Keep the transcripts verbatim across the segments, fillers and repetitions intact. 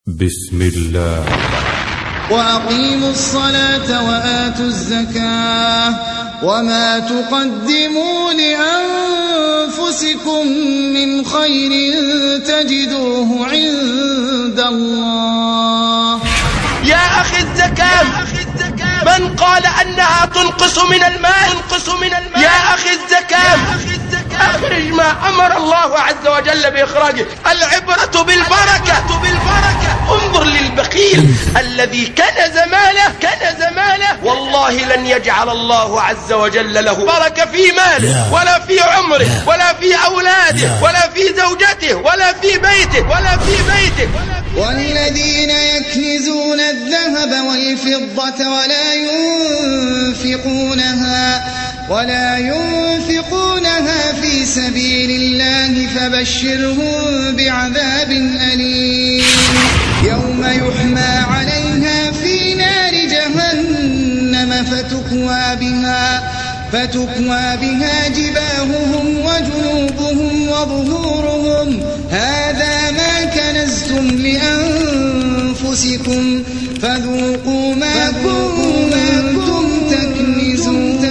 بسم الله. وأقيموا الصلاة وآتوا الزكاة وما تقدموا لأنفسكم من خير تجدوه عند الله. يا أخي الزكاة من قال أنها تنقص من المال يا أخي الزكاة أخرج ما أمر الله عز وجل بإخراجه. العبرة بالبركة. انظر للبخيل الذي كنز ماله كنز ماله والله لن يجعل الله عز وجل له بركة في ماله ولا في عمره ولا في أولاده ولا في زوجته ولا في بيته ولا في بيته. والذين يكنزون الذهب والفضة ولا ينفقونها ولا ينفقونها في سبيل الله فبشرهم بعذاب أليم يوم يحمى عليها في نار جهنم فتكوى بها فتكوى بها جباههم وجنوبهم وظهورهم هذا ما كنزتم لأنفسكم فذوقوا ما كنتم تكنزون.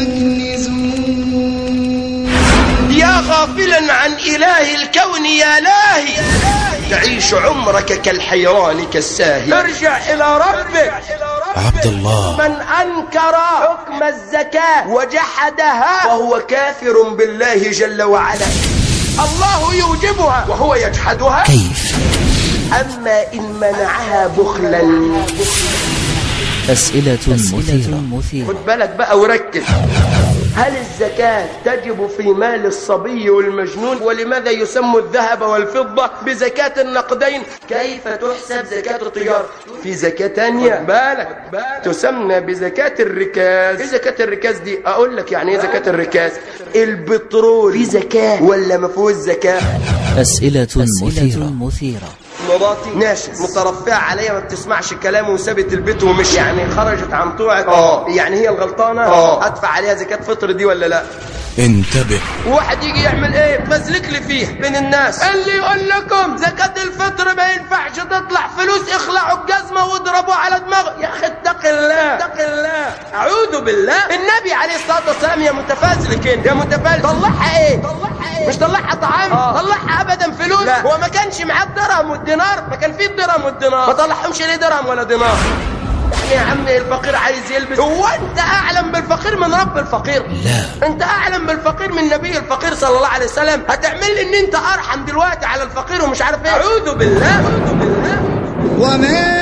يا غافلا عن إله الكون يا لاهي تعيش عمرك كالحيران كالساهي. ارجع إلى ربك. عبد الله من أنكر حكم الزكاة وجحدها وهو كافر بالله جل وعلا. الله يوجبها وهو يجحدها كيف؟ أما إن منعها بخلا. أسئلة مثيرة. خد بالك بقى وركز. هل الزكاة تجب في مال الصبي والمجنون؟ ولماذا يسمى الذهب والفضة بزكاة النقدين؟ كيف تحسب زكاة التجارة؟ في زكاة تانية بالك تسمى بزكاة الركاز. ايه زكاة الركاز دي؟ اقول لك يعني ايه زكاة الركاز. البترول في زكاة ولا ما فيهوش زكاة؟ أسئلة مثيرة. مراتي ناشز مترفعة عليا ما بتسمعش كلامه وسابت البيت ومش يعني خرجت عن طوعك. اه يعني هي الغلطانة. اه ادفع عليها زكاة فطر دي ولا لا؟ انتبه. واحد يجي يعمل ايه تمزلك لي فيه بين الناس اللي يقول لكم زكاة الفطر ما ينفعش تطلع فلوس اخلعوا الجزمة واضربوا على دماغه. يا اخي اتق الله اتق الله اعوذ بالله. النبي عليه الصلاة والسلام يا متفازلك يا متفازل طلعها ايه طلعها ايه مش طلعها طعام. آه. طلعها ابدا فلوس. لا. هو ما كانش معاه الدرهم والدينار ما كان فيه الدرهم والدينار ما طلعهمش ليه درهم ولا دينار. يعني يا عم الفقير عايز يلبس. هو انت اعلم بالفقير من رب الفقير؟ لا. انت اعلم بالفقير من نبي الفقير صلى الله عليه وسلم. هتعمل لي ان انت ارحم دلوقتي على الفقير ومش عارف ايه. اعوذ بالله اعوذ بالله. وما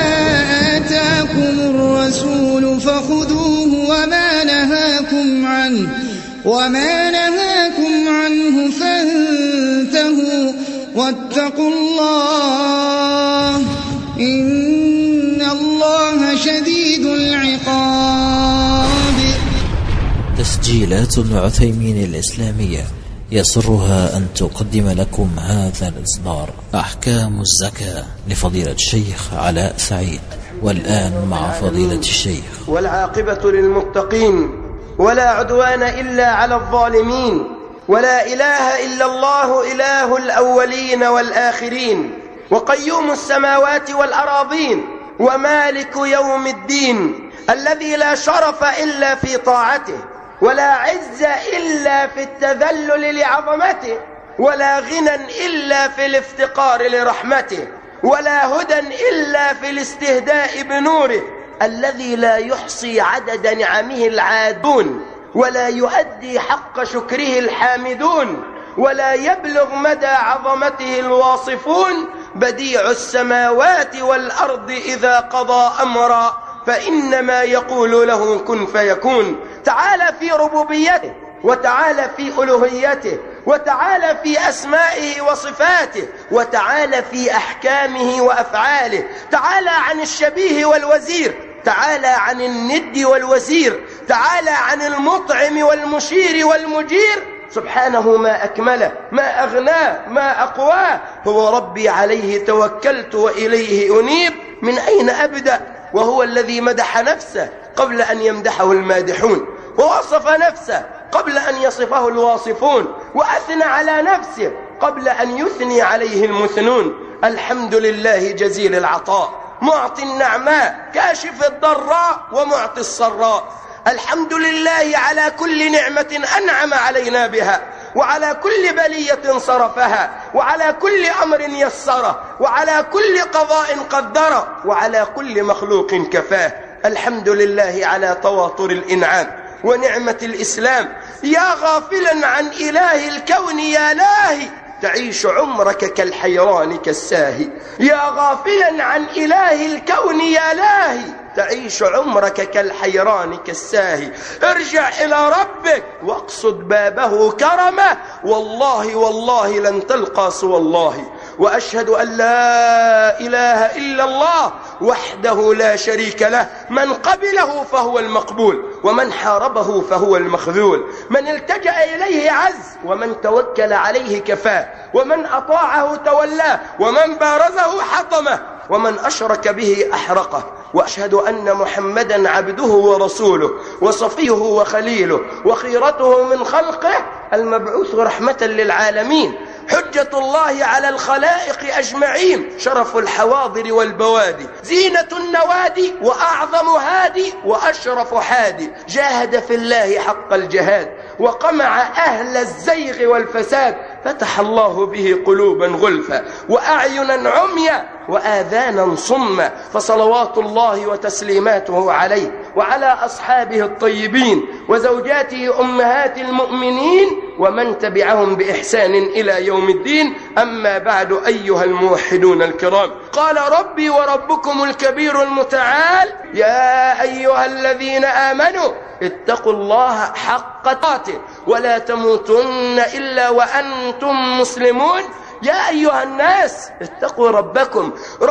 آتاكم الرسول فخذوه وما نهاكم عنه وما نهاكم عنه فانتهوا واتقوا الله إن الله شديد العقاب. تسجيلات ابن عثيمين الإسلامية يسرها أن تقدم لكم هذا الإصدار أحكام الزكاة لفضيلة الشيخ علاء سعيد. والآن مع فضيلة الشيخ. والعاقبة للمتقين ولا عدوان إلا على الظالمين ولا إله إلا الله إله الأولين والآخرين وقيوم السماوات والأراضين ومالك يوم الدين الذي لا شرف إلا في طاعته ولا عز إلا في التذلل لعظمته ولا غنى إلا في الافتقار لرحمته ولا هدى إلا في الاستهداء بنوره الذي لا يحصي عدد نعمه العادون ولا يؤدي حق شكره الحامدون ولا يبلغ مدى عظمته الواصفون. بديع السماوات والأرض إذا قضى أمرا فإنما يقول له كن فيكون. تعالى في ربوبيته وتعالى في ألوهيته وتعالى في أسمائه وصفاته وتعالى في أحكامه وأفعاله. تعالى عن الشبيه والوزير تعالى عن الند والوزير تعالى عن المطعم والمشير والمجير. سبحانه ما أكمله ما أغناه ما أقواه. هو ربي عليه توكلت وإليه أنيب. من أين أبدأ وهو الذي مدح نفسه قبل أن يمدحه المادحون ووصف نفسه قبل أن يصفه الواصفون وأثنى على نفسه قبل أن يثني عليه المثنون. الحمد لله جزيل العطاء، معطي النعماء، كاشف الضراء، ومعطي السراء. الحمد لله على كل نعمة أنعم علينا بها، وعلى كل بلية صرفها، وعلى كل أمر يسره، وعلى كل قضاء قدره، وعلى كل مخلوق كفاه. الحمد لله على تواتر الإنعام ونعمة الإسلام. يا غافلا عن إله الكون يا لاهي، تعيش عمرك كالحيران كالساهي. يا غافلا عن إله الكون يا لاهي، تعيش عمرك كالحيران كالساهي. ارجع إلى ربك واقصد بابه كرمه، والله والله لن تلقى سوى الله. وأشهد أن لا إله إلا الله وحده لا شريك له، من قبله فهو المقبول، ومن حاربه فهو المخذول، من التجأ إليه عز، ومن توكل عليه كفاه، ومن أطاعه تولاه، ومن بارزه حطمه، ومن أشرك به أحرقه. وأشهد أن محمدا عبده ورسوله وصفيه وخليله وخيرته من خلقه، المبعوث رحمة للعالمين، حجة الله على الخلائق أجمعين، شرف الحواضر والبوادي، زينة النوادي، وأعظم هادي، وأشرف حادي. جاهد في الله حق الجهاد، وقمع أهل الزيغ والفساد، فتح الله به قلوبا غلفا، وأعينا عميا، وآذانا صما. فصلوات الله وتسليماته عليه وعلى أصحابه الطيبين، وزوجاته أمهات المؤمنين، ومن تبعهم بإحسان إلى يوم الدين. أما بعد، أيها الموحدون الكرام، قال ربي وربكم الكبير المتعال: يا أيها الذين آمنوا اتقوا الله حق تقاته ولا تموتن إلا وأنتم مسلمون. يا أيها الناس اتقوا ربكم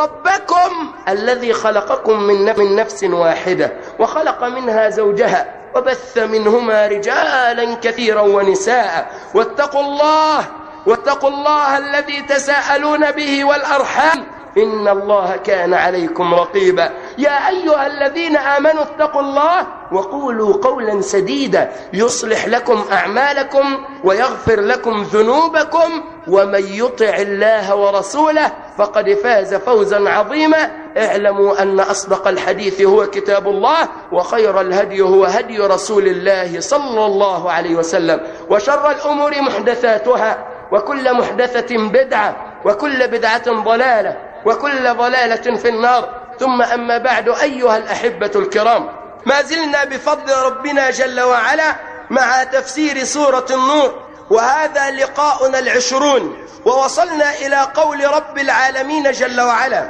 ربكم الذي خلقكم من نفس واحدة، وخلق منها زوجها، وبث منهما رجالا كثيرا ونساء. واتقوا الله واتقوا الله الذي تساءلون به والأرحام، إن الله كان عليكم رقيبا. يا أيها الذين آمنوا اتقوا الله وقولوا قولا سديدا يصلح لكم أعمالكم ويغفر لكم ذنوبكم، ومن يطع الله ورسوله فقد فاز فوزا عظيما. اعلموا أن أصدق الحديث هو كتاب الله، وخير الهدي هو هدي رسول الله صلى الله عليه وسلم، وشر الأمور محدثاتها، وكل محدثة بدعة، وكل بدعة ضلالة، وكل ضلالة في النار. ثم أما بعد، أيها الأحبة الكرام، ما زلنا بفضل ربنا جل وعلا مع تفسير سورة النور، وهذا لقاؤنا العشرون، ووصلنا إلى قول رب العالمين جل وعلا: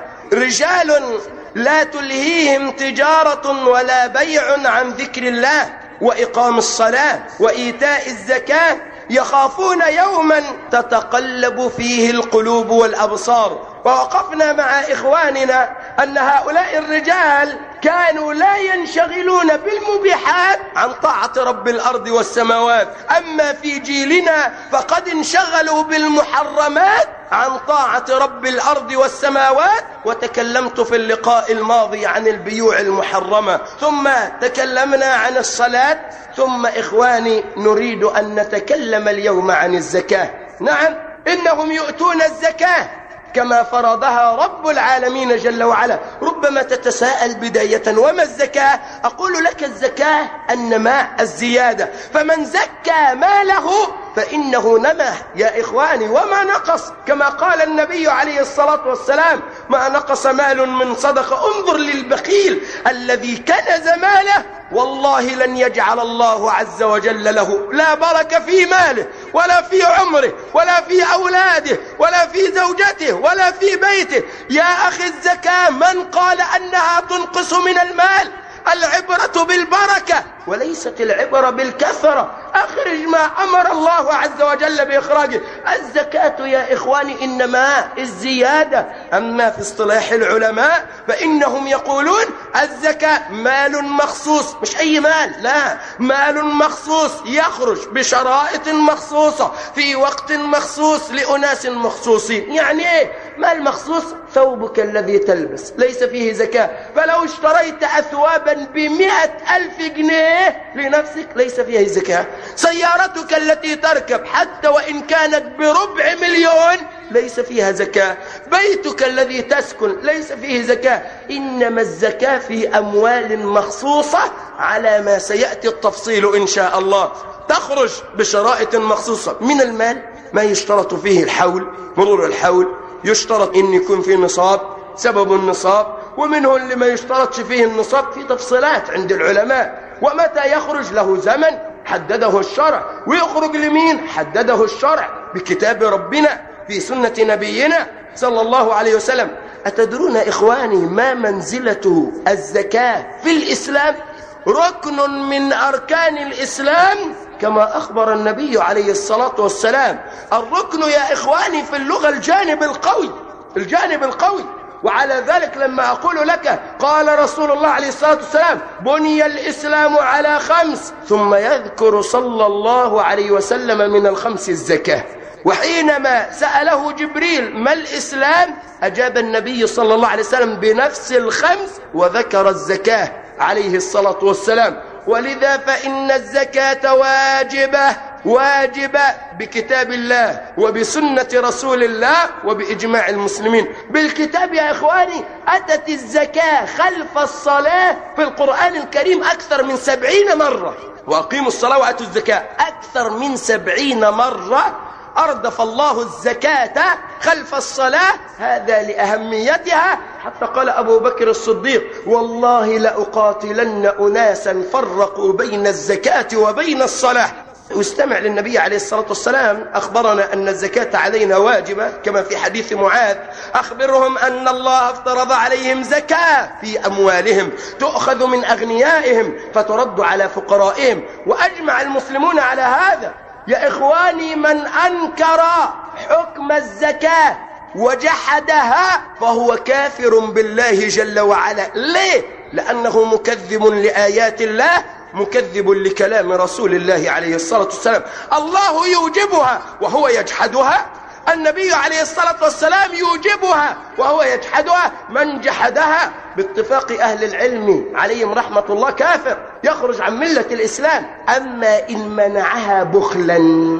رجال لا تلهيهم تجارة ولا بيع عن ذكر الله وإقام الصلاة وإيتاء الزكاة يخافون يوما تتقلب فيه القلوب والأبصار. ووقفنا مع إخواننا أن هؤلاء الرجال كانوا لا ينشغلون بالمبيحات عن طاعة رب الأرض والسماوات، أما في جيلنا فقد انشغلوا بالمحرمات عن طاعة رب الأرض والسماوات. وتكلمت في اللقاء الماضي عن البيوع المحرمة، ثم تكلمنا عن الصلاة، ثم إخواني نريد أن نتكلم اليوم عن الزكاة. نعم، إنهم يؤتون الزكاة كما فرضها رب العالمين جل وعلا. ربما تتساءل بداية: وما الزكاة؟ أقول لك: الزكاة النماء، الزيادة. فمن زكى ماله فإنه نمى يا إخواني، وما نقص، كما قال النبي عليه الصلاة والسلام: ما نقص مال من صدقة. انظر للبخيل الذي كنز ماله، والله لن يجعل الله عز وجل له لا بركة في ماله، ولا في عمره، ولا في أولاده، ولا في زوجته، ولا في بيته. يا أخي، الزكاة من قال أنها تنقص من المال؟ العبرة بالبركة وليست العبرة بالكثرة. أخرج ما أمر الله عز وجل بإخراجه. الزكاة يا إخواني إنما الزيادة. أما في اصطلاح العلماء فإنهم يقولون الزكاة مال مخصوص، مش أي مال، لا، مال مخصوص يخرج بشرائط مخصوصة في وقت مخصوص لأناس مخصوصين. يعني إيه مال مخصوص؟ ثوبك الذي تلبس ليس فيه زكاة، فلو اشتريت أثوابا بمئة ألف جنيه لنفسك ليس فيها زكاة. سيارتك التي تركب حتى وإن كانت بربع مليون ليس فيها زكاة، بيتك الذي تسكن ليس فيه زكاة، إنما الزكاة في أموال مخصوصة على ما سيأتي التفصيل إن شاء الله. تخرج بشرائط مخصوصة من المال، ما يشترط فيه الحول، مرور الحول، يشترط إن يكون فيه نصاب، سبب النصاب، ومنه اللي ما يشترطش فيه النصاب، في تفصيلات عند العلماء. ومتى يخرج له زمن حدده الشرع، ويخرج لمين حدده الشرع بكتاب ربنا في سنة نبينا صلى الله عليه وسلم. أتدرون إخواني ما منزلة الزكاة في الإسلام؟ ركن من أركان الإسلام كما أخبر النبي عليه الصلاة والسلام. الركن يا إخواني في اللغة الجانب القوي، الجانب القوي. وعلى ذلك لما أقول لك قال رسول الله عليه الصلاة والسلام بني الإسلام على خمس، ثم يذكر صلى الله عليه وسلم من الخمس الزكاة. وحينما سأله جبريل ما الإسلام أجاب النبي صلى الله عليه وسلم بنفس الخمس وذكر الزكاة عليه الصلاة والسلام. ولذا فإن الزكاة واجبة، واجبة بكتاب الله وبسنة رسول الله وبإجماع المسلمين. بالكتاب يا إخواني أتت الزكاة خلف الصلاة في القرآن الكريم أكثر من سبعين مرة. وأقيموا الصلاة وآتوا الزكاة أكثر من سبعين مرة أردف الله الزكاة خلف الصلاة، هذا لأهميتها. حتى قال أبو بكر الصديق والله لأقاتلن أناسا فرقوا بين الزكاة وبين الصلاة. واستمع للنبي عليه الصلاة والسلام، أخبرنا أن الزكاة علينا واجبة كما في حديث معاذ، أخبرهم أن الله افترض عليهم زكاة في أموالهم تؤخذ من أغنيائهم فترد على فقرائهم. وأجمع المسلمون على هذا. يا إخواني من أنكر حكم الزكاة وجحدها فهو كافر بالله جل وعلا. ليه؟ لأنه مكذب لآيات الله، مكذب لكلام رسول الله عليه الصلاة والسلام. الله يوجبها وهو يجحدها، النبي عليه الصلاة والسلام يوجبها وهو يجحدها. من جحدها باتفاق أهل العلم عليهم رحمة الله كافر، يخرج عن ملة الإسلام. أما إن منعها بخلا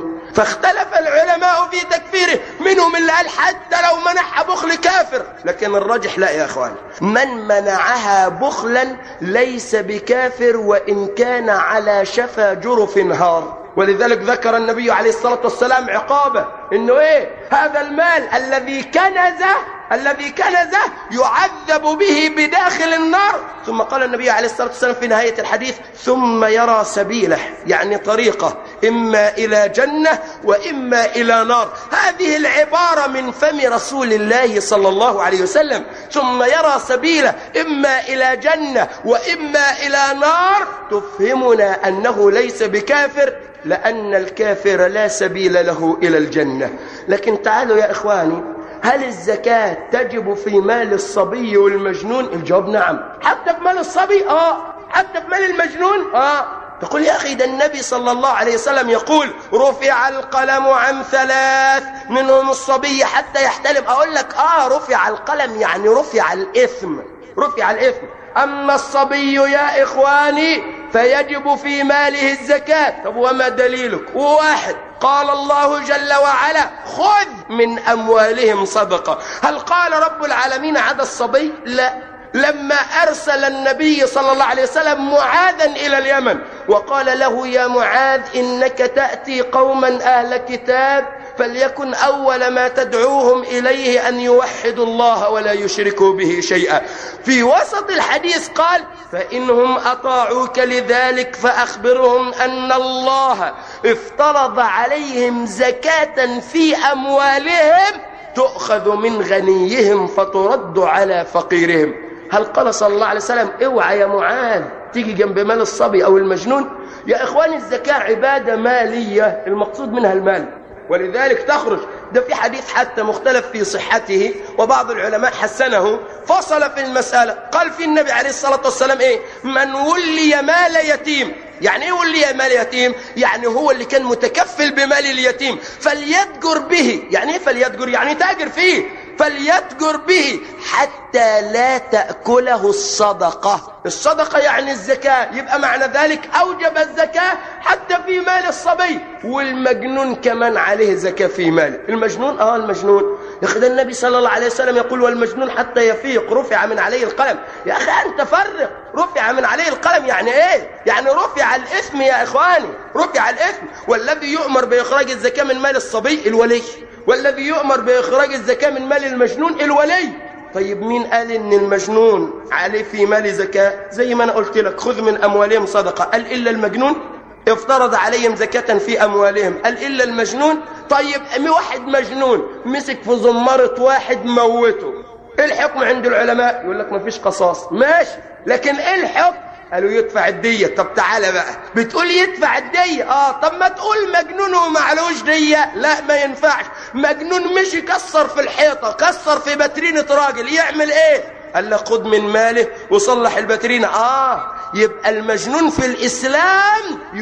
فاختلف العلماء في تكفيره، منهم اللي قال حتى لو منعها بخل كافر، لكن الراجح لا يا أخوان، من منعها بخلا ليس بكافر وإن كان على شفا جرف هار. ولذلك ذكر النبي عليه الصلاة والسلام عقابه، إنه إيه؟ هذا المال الذي كنزه الذي كنزه يعذب به بداخل النار. ثم قال النبي عليه الصلاة والسلام في نهاية الحديث ثم يرى سبيله، يعني طريقه، إما إلى جنة وإما إلى نار. هذه العبارة من فم رسول الله صلى الله عليه وسلم، ثم يرى سبيله إما إلى جنة وإما إلى نار، تفهمنا أنه ليس بكافر، لأن الكافر لا سبيل له إلى الجنة. لكن تعالوا يا إخواني، هل الزكاة تجب في مال الصبي والمجنون؟ الجواب نعم. حتى في مال الصبي؟ آه. حتى في مال المجنون؟ آه. تقول يا أخي ده النبي صلى الله عليه وسلم يقول رفع القلم عن ثلاث منهم الصبي حتى يحتلم. أقول لك آه رفع القلم يعني رفع الإثم، رفع الإثم. أما الصبي يا إخواني فيجب في ماله الزكاة. طب وما دليلك؟ واحد، قال الله جل وعلا خذ من أموالهم صدقة. هل قال رب العالمين عدا الصبي؟ لا. لما أرسل النبي صلى الله عليه وسلم معاذا إلى اليمن وقال له يا معاذ إنك تأتي قوما أهل كتاب فليكن أول ما تدعوهم إليه أن يوحدوا الله ولا يشركوا به شيئا، في وسط الحديث قال فإنهم أطاعوك لذلك فأخبرهم أن الله افترض عليهم زكاة في أموالهم تؤخذ من غنيهم فترد على فقيرهم. هل قال صلى الله عليه وسلم اوعى يا معاذ تيجي جنب مال الصبي أو المجنون؟ يا إخواني الزكاة عبادة مالية المقصود منها المال، ولذلك تخرج. ده في حديث حتى مختلف في صحته وبعض العلماء حسنه، فصل في المسألة، قال في النبي عليه الصلاة والسلام إيه؟ من ولي مال يتيم. يعني إيه ولي مال يتيم؟ يعني هو اللي كان متكفل بمال اليتيم فليتجر به. يعني إيه فليتجر؟ يعني تاجر فيه، فليتجر به حتى لا تأكله الصدقة. الصدقة يعني الزكاة، يبقى معنى ذلك أوجب الزكاة حتى في مال الصبي. والمجنون كمان عليه زكاة في ماله. المجنون آه المجنون يا أخي، ده النبي صلى الله عليه وسلم يقول والمجنون حتى يفيق رفع من عليه القلم. يا أخي أنت فرق، رفع من عليه القلم يعني إيه؟ يعني رفع الإثم يا إخواني، رفع الإثم. والذي يؤمر بإخراج الزكاة من مال الصبي الولي، والذي يؤمر بإخراج الزكاة من مال المجنون الولي. طيب مين قال ان المجنون عليه في مال زكاة؟ زي ما انا قلت لك خذ من اموالهم صدقة، قال الا المجنون؟ افترض عليهم زكاة في اموالهم، قال الا المجنون؟ طيب واحد مجنون مسك في زمارة واحد موته، ايه الحكم عند العلماء؟ يقول لك مفيش قصاص، ماشي، لكن ايه الحكم؟ قالوا يدفع الدية. طب تعالى بقى، بتقول يدفع الدية، اه طب ما تقول مجنون ومعلوش دية. لا ما ينفعش. مجنون مشي كسر في الحيطة، كسر في باترينة راجل، يعمل ايه؟ قال له خد من ماله وصلح الباترينة. اه يبقى المجنون في الإسلام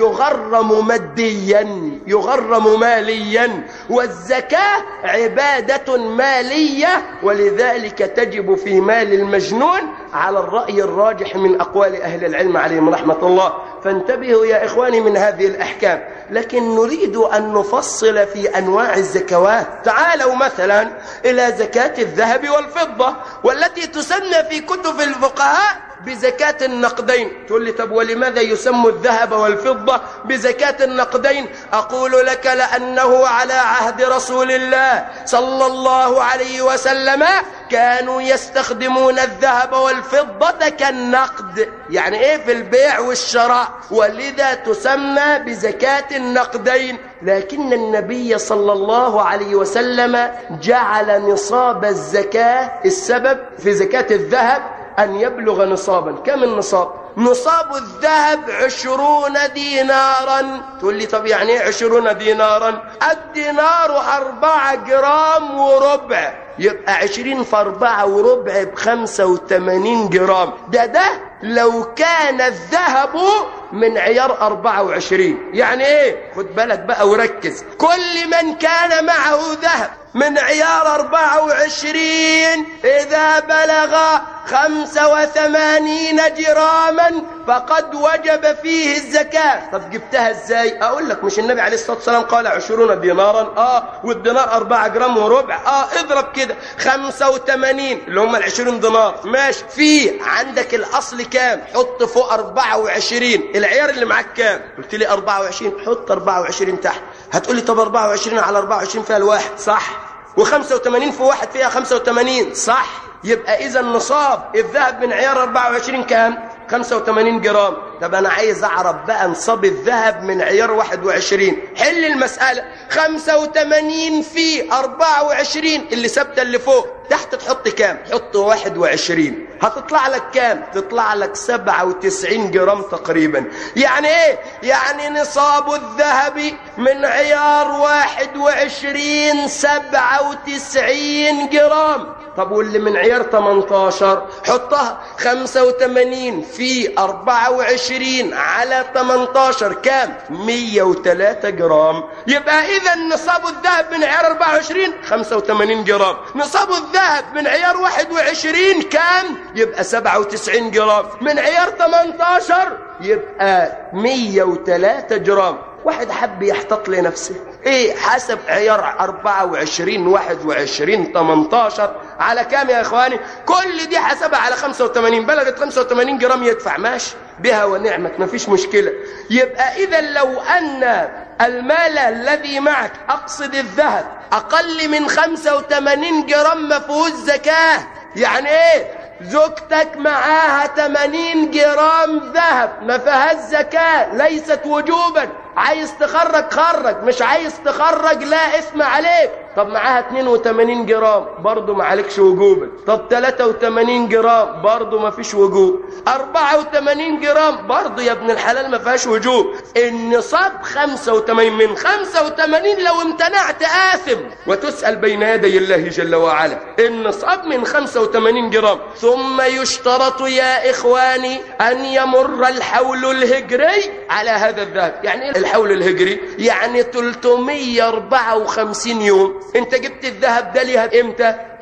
يغرم ماديا، يغرم ماليا، والزكاة عبادة مالية، ولذلك تجب في مال المجنون على الرأي الراجح من أقوال أهل العلم عليهم رحمة الله. فانتبهوا يا إخواني من هذه الأحكام. لكن نريد أن نفصل في أنواع الزكوات. تعالوا مثلا إلى زكاة الذهب والفضة، والتي تسمى في كتب الفقهاء بزكاة النقدين. تقول لي طب ولماذا يسمى الذهب والفضة بزكاة النقدين؟ أقول لك لأنه على عهد رسول الله صلى الله عليه وسلم كانوا يستخدمون الذهب والفضة كالنقد، يعني ايه في البيع والشراء، ولذا تسمى بزكاة النقدين. لكن النبي صلى الله عليه وسلم جعل نصاب الزكاة، السبب في زكاة الذهب أن يبلغ نصابا. كم النصاب؟ نصاب الذهب عشرون دينارا. تقول لي طب يعني ايه عشرون دينارا؟ الدينار أربعة جرام وربع، يبقى عشرين في أربعة وربع بخمسة وثمانين جرام. ده ده لو كان الذهب من عيار أربعة وعشرين. يعني ايه؟ خد بالك بقى وركز. كل من كان معه ذهب من عيار أربعة وعشرين إذا بلغ خمسة وثمانين جراما فقد وجب فيه الزكاة. طب جبتها ازاي؟ اقول لك مش النبي عليه الصلاة والسلام قال عشرون دينارا؟ اه والدينار أربعة جرام وربع، اه اضرب كده خمسة وثمانين اللي هم العشرين دينار، ماشي. في عندك الاصل كام؟ حط فوق أربعة وعشرين. العيار اللي معاك كام؟ قلت لي أربعة وعشرين، حط أربعة وعشرين تحت. هتقول لي طب أربعة وعشرين على أربعة وعشرين فيها الواحد، صح، وخمسة وثمانين في واحد فيها خمسة وثمانين، صح. يبقى إذا نصاب الذهب من عيار أربعة وعشرين كام؟ خمسة وثمانين جرام. طب أنا عايز أعرف بقى نصاب الذهب من عيار واحد وعشرين. حل المسألة. خمسة وثمانين في أربعة وعشرين اللي ثابتة اللي فوق، تحت تحط كام؟ حط واحد وعشرين. هتطلع لك كام؟ تطلع لك سبعة وتسعين جرام تقريبا. يعني ايه؟ يعني نصاب الذهب من عيار واحد وعشرين سبعة وتسعين جرام. طب واللي من عيار ثمانية عشر حطها خمسة وثمانين في أربعة وعشرين على ثمانية عشر كام؟ مية وثلاثة جرام. يبقى إذا نصاب الذهب من عيار أربعة وعشرين خمسة وثمانين جرام، نصاب الذهب من عيار واحد وعشرين كام؟ يبقى سبعة وتسعين جرام، من عيار ثمانية عشر يبقى مية وثلاثة جرام. واحد حب يحتط لنفسه ايه؟ حسب عيار أربعة وعشرين واحد وعشرين ثمانية عشر على كام يا اخواني؟ كل دي حسبها على خمسة وثمانين، بلغت خمسة وثمانين جرام يدفع، ماشي بها ونعمت، مفيش مشكلة. يبقى اذا لو ان المال الذي معك، اقصد الذهب، اقل من خمسة وثمانين جرام ما فيهوش زكاة. يعني ايه؟ زوجتك معاها ثمانين جرام ذهب ما فيهاش زكاة، ليست وجوبا. عايز تخرج خرج، مش عايز تخرج لا اسم عليك. طب معاها اثنين وثمانين جرام برضو ما عليكش وجوبا. طب ثلاثة وثمانين جرام برضو ما فيش وجوب. أربعة وثمانين جرام برضو يا ابن الحلال ما فيهاش وجوب. النصاب خمسة وثمانين، من خمسة وثمانين لو امتنعت آثم وتسأل بين يدي الله جل وعلا. النصاب من خمسة وثمانين جرام. ثم يشترط يا إخواني أن يمر الحول الهجري على هذا الذهب. يعني إيه الحول الهجري؟ يعني ثلاثمية وأربعة وخمسين يوم. انت جبت الذهب ده ليها امتى؟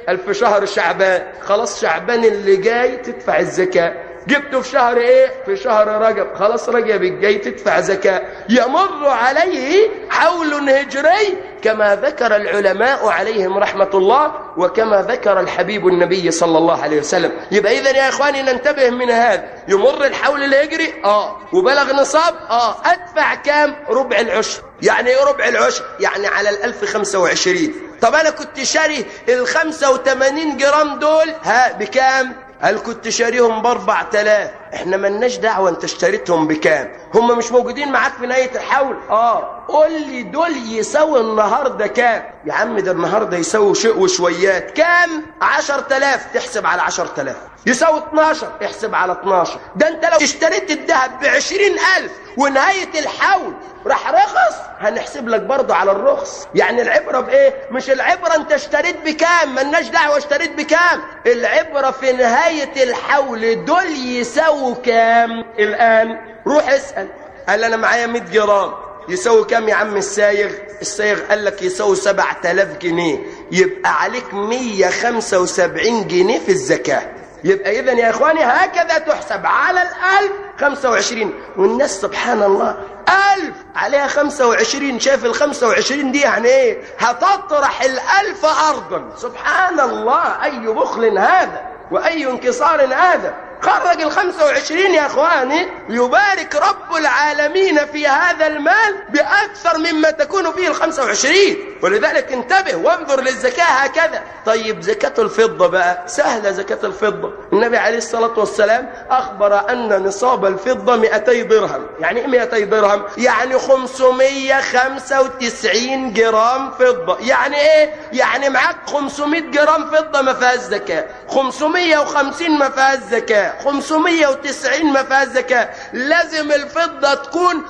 قال في شهر شعبان. خلاص شعبان اللي جاي تدفع الزكاة. جبته في شهر ايه؟ في شهر رجب. خلاص رجب الجاي تدفع زكاة. يمر عليه حول هجري كما ذكر العلماء عليهم رحمة الله، وكما ذكر الحبيب النبي صلى الله عليه وسلم. يبقى إذن يا إخواني ننتبه من هذا. يمر الحول الهجري آه وبلغ نصاب آه أدفع كام؟ ربع العشر. يعني ايه ربع العشر؟ يعني على الألف خمسة وعشرين. طب أنا كنت شاري الخمسة وثمانين جرام دول ها بكام؟ هل كنت شاريهم باربع تلاف؟ احنا ملناش دعوة انت اشتريتهم بكام. هم مش موجودين معاك في نهاية الحول. اه قول لي دول يساوي النهاردة كام؟ يا عم ده النهاردة يساوي شيء وشويات. كام؟ عشر تلاف. تحسب على عشر تلاف. يساوي اتناشر. احسب على اتناشر. ده انت لو اشتريت الذهب بعشرين الف ونهاية الحول راح رخص، هنحسب لك برضه على الرخص. يعني العبرة بايه؟ مش العبرة انت اشتريت بكام، ملناش دعوة اشتريت بكام. العبرة في نهاية الحول دول يساووا كام. الآن روح اسأل. قال انا معايا مية جرام يساوي كام يا عم السايغ؟ السايغ قال لك يساوي سبعة آلاف جنيه. يبقى عليك مية وخمسة وسبعين جنيه في الزكاة. يبقى إذن يا إخواني هكذا تحسب على الألف خمسة وعشرين. والناس سبحان الله ألف عليها خمسة وعشرين. شايف الخمسة وعشرين دي يعني إيه؟ هتطرح الألف أرضا. سبحان الله، أي بخل هذا وأي انكسار هذا. خرج الخمسة وعشرين يا أخواني. يبارك رب العالمين في هذا المال بأكثر مما تكون فيه الخمسة وعشرين. ولذلك انتبه وانظر للزكاة هكذا. طيب زكاة الفضة بقى سهلة. زكاة الفضة النبي عليه الصلاة والسلام أخبر أن نصاب الفضة مئتي درهم. يعني إيه مئتي درهم؟ يعني خمسمية وخمسة وتسعين جرام فضة. يعني إيه؟ يعني معك خمسمية جرام فضة ما فيهاش زكاة، خمسمية وخمسين ما فيهاش زكاة، خمسمية وتسعين ما فيهاش زكاة. لازم الفضة تكون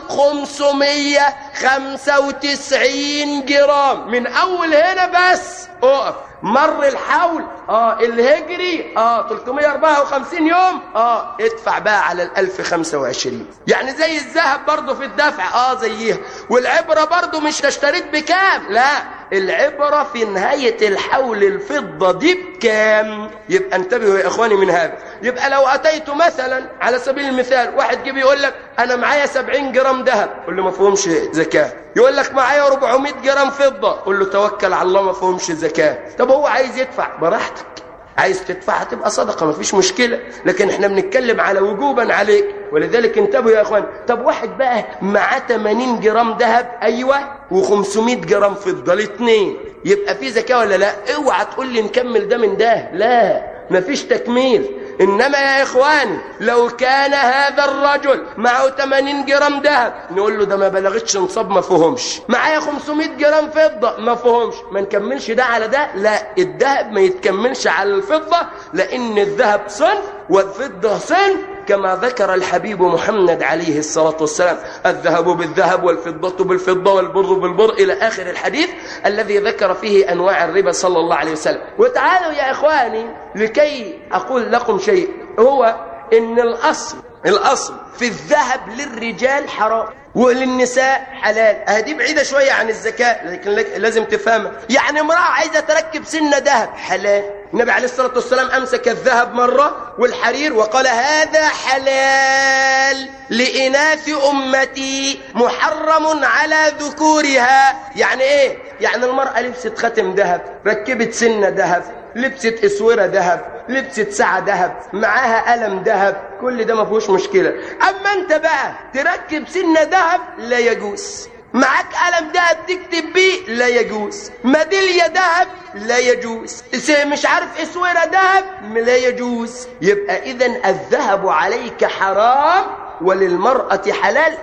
خمسمية وخمسة وتسعين جرام. من أول هنا بس اقف. مر الحول اه الهجري اه ثلاثمية وأربعة وخمسين يوم اه ادفع بقى على الألف خمسة وعشرين. يعني زي الذهب برضه في الدفع اه زيها. والعبرة برضه مش تشتريت بكام، لا، العبرة في نهاية الحول الفضة دي بكام. يبقى انتبهوا يا اخواني من هذا. يبقى لو اتيت مثلا على سبيل المثال واحد جيب يقول لك انا معايا سبعين جرام ذهب، قول له ما فيهمش زكاة. يقول لك معايا أربعمية جرام فضة، قول له توكل على الله ما فيهمش زكاة. طب هو عايز يدفع براحتك، عايز تدفع هتبقى صدقة ما فيش مشكلة، لكن احنا بنتكلم على وجوبا عليك. ولذلك انتبهوا يا اخوان. طب واحد بقى معاه ثمانين جرام ذهب ايوه وخمسمية جرام فضة الاثنين، يبقى في زكاة ولا لا؟ اوعى تقول لي نكمل ده من ده، لا ما فيش تكميل. إنما يا إخواني لو كان هذا الرجل معه ثمانين جرام ذهب نقول له ده ما بلغتش نصاب ما فيهمش. معايا خمسمية جرام فضة ما فيهمش، ما نكملش ده على ده. لا، الذهب ما يتكملش على الفضة، لأن الذهب صنف والفضة صنف، كما ذكر الحبيب محمد عليه الصلاة والسلام: الذهب بالذهب والفضة بالفضة والبر بالبر، إلى آخر الحديث الذي ذكر فيه أنواع الربا صلى الله عليه وسلم. وتعالوا يا إخواني لكي أقول لكم شيء، هو إن الأصل الأصل في الذهب للرجال حرام وللنساء حلال. هذه بعيدة شوية عن الزكاة لكن لازم تفهمها. يعني امرأة عايزة تركب سنة ذهب حلال. النبي عليه الصلاة والسلام أمسك الذهب مرة والحرير وقال: هذا حلال لإناث أمتي محرم على ذكورها. يعني إيه؟ يعني المرأة لبست ختم ذهب، ركبت سنة ذهب، لبست اسوره ذهب، لبست ساعه ذهب، معاها قلم ذهب، كل ده ما فيهوش مشكله. اما انت بقى تركب سنه ذهب لا يجوز، معاك قلم ذهب تكتب بيه لا يجوز، ميداليه ذهب لا يجوز، مش عارف اسوره ذهب لا يجوز. يبقى اذا الذهب عليك حرام وللمراه حلال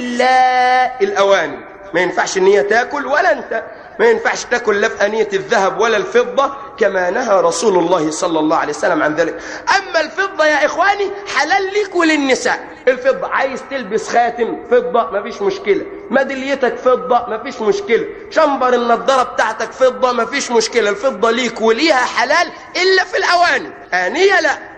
الا الاواني. ما ينفعش ان هي تاكل ولا انت ما ينفعش تاكل لا في آنية الذهب ولا الفضة، كما نهى رسول الله صلى الله عليه وسلم عن ذلك. أما الفضة يا إخواني حلال لك وللنساء. الفضة عايز تلبس خاتم فضة ما فيش مشكلة، ميداليتك فضة ما فيش مشكلة، شمبر النضارة بتاعتك فضة ما فيش مشكلة. الفضة ليك وليها حلال إلا في الأواني. آنية لا،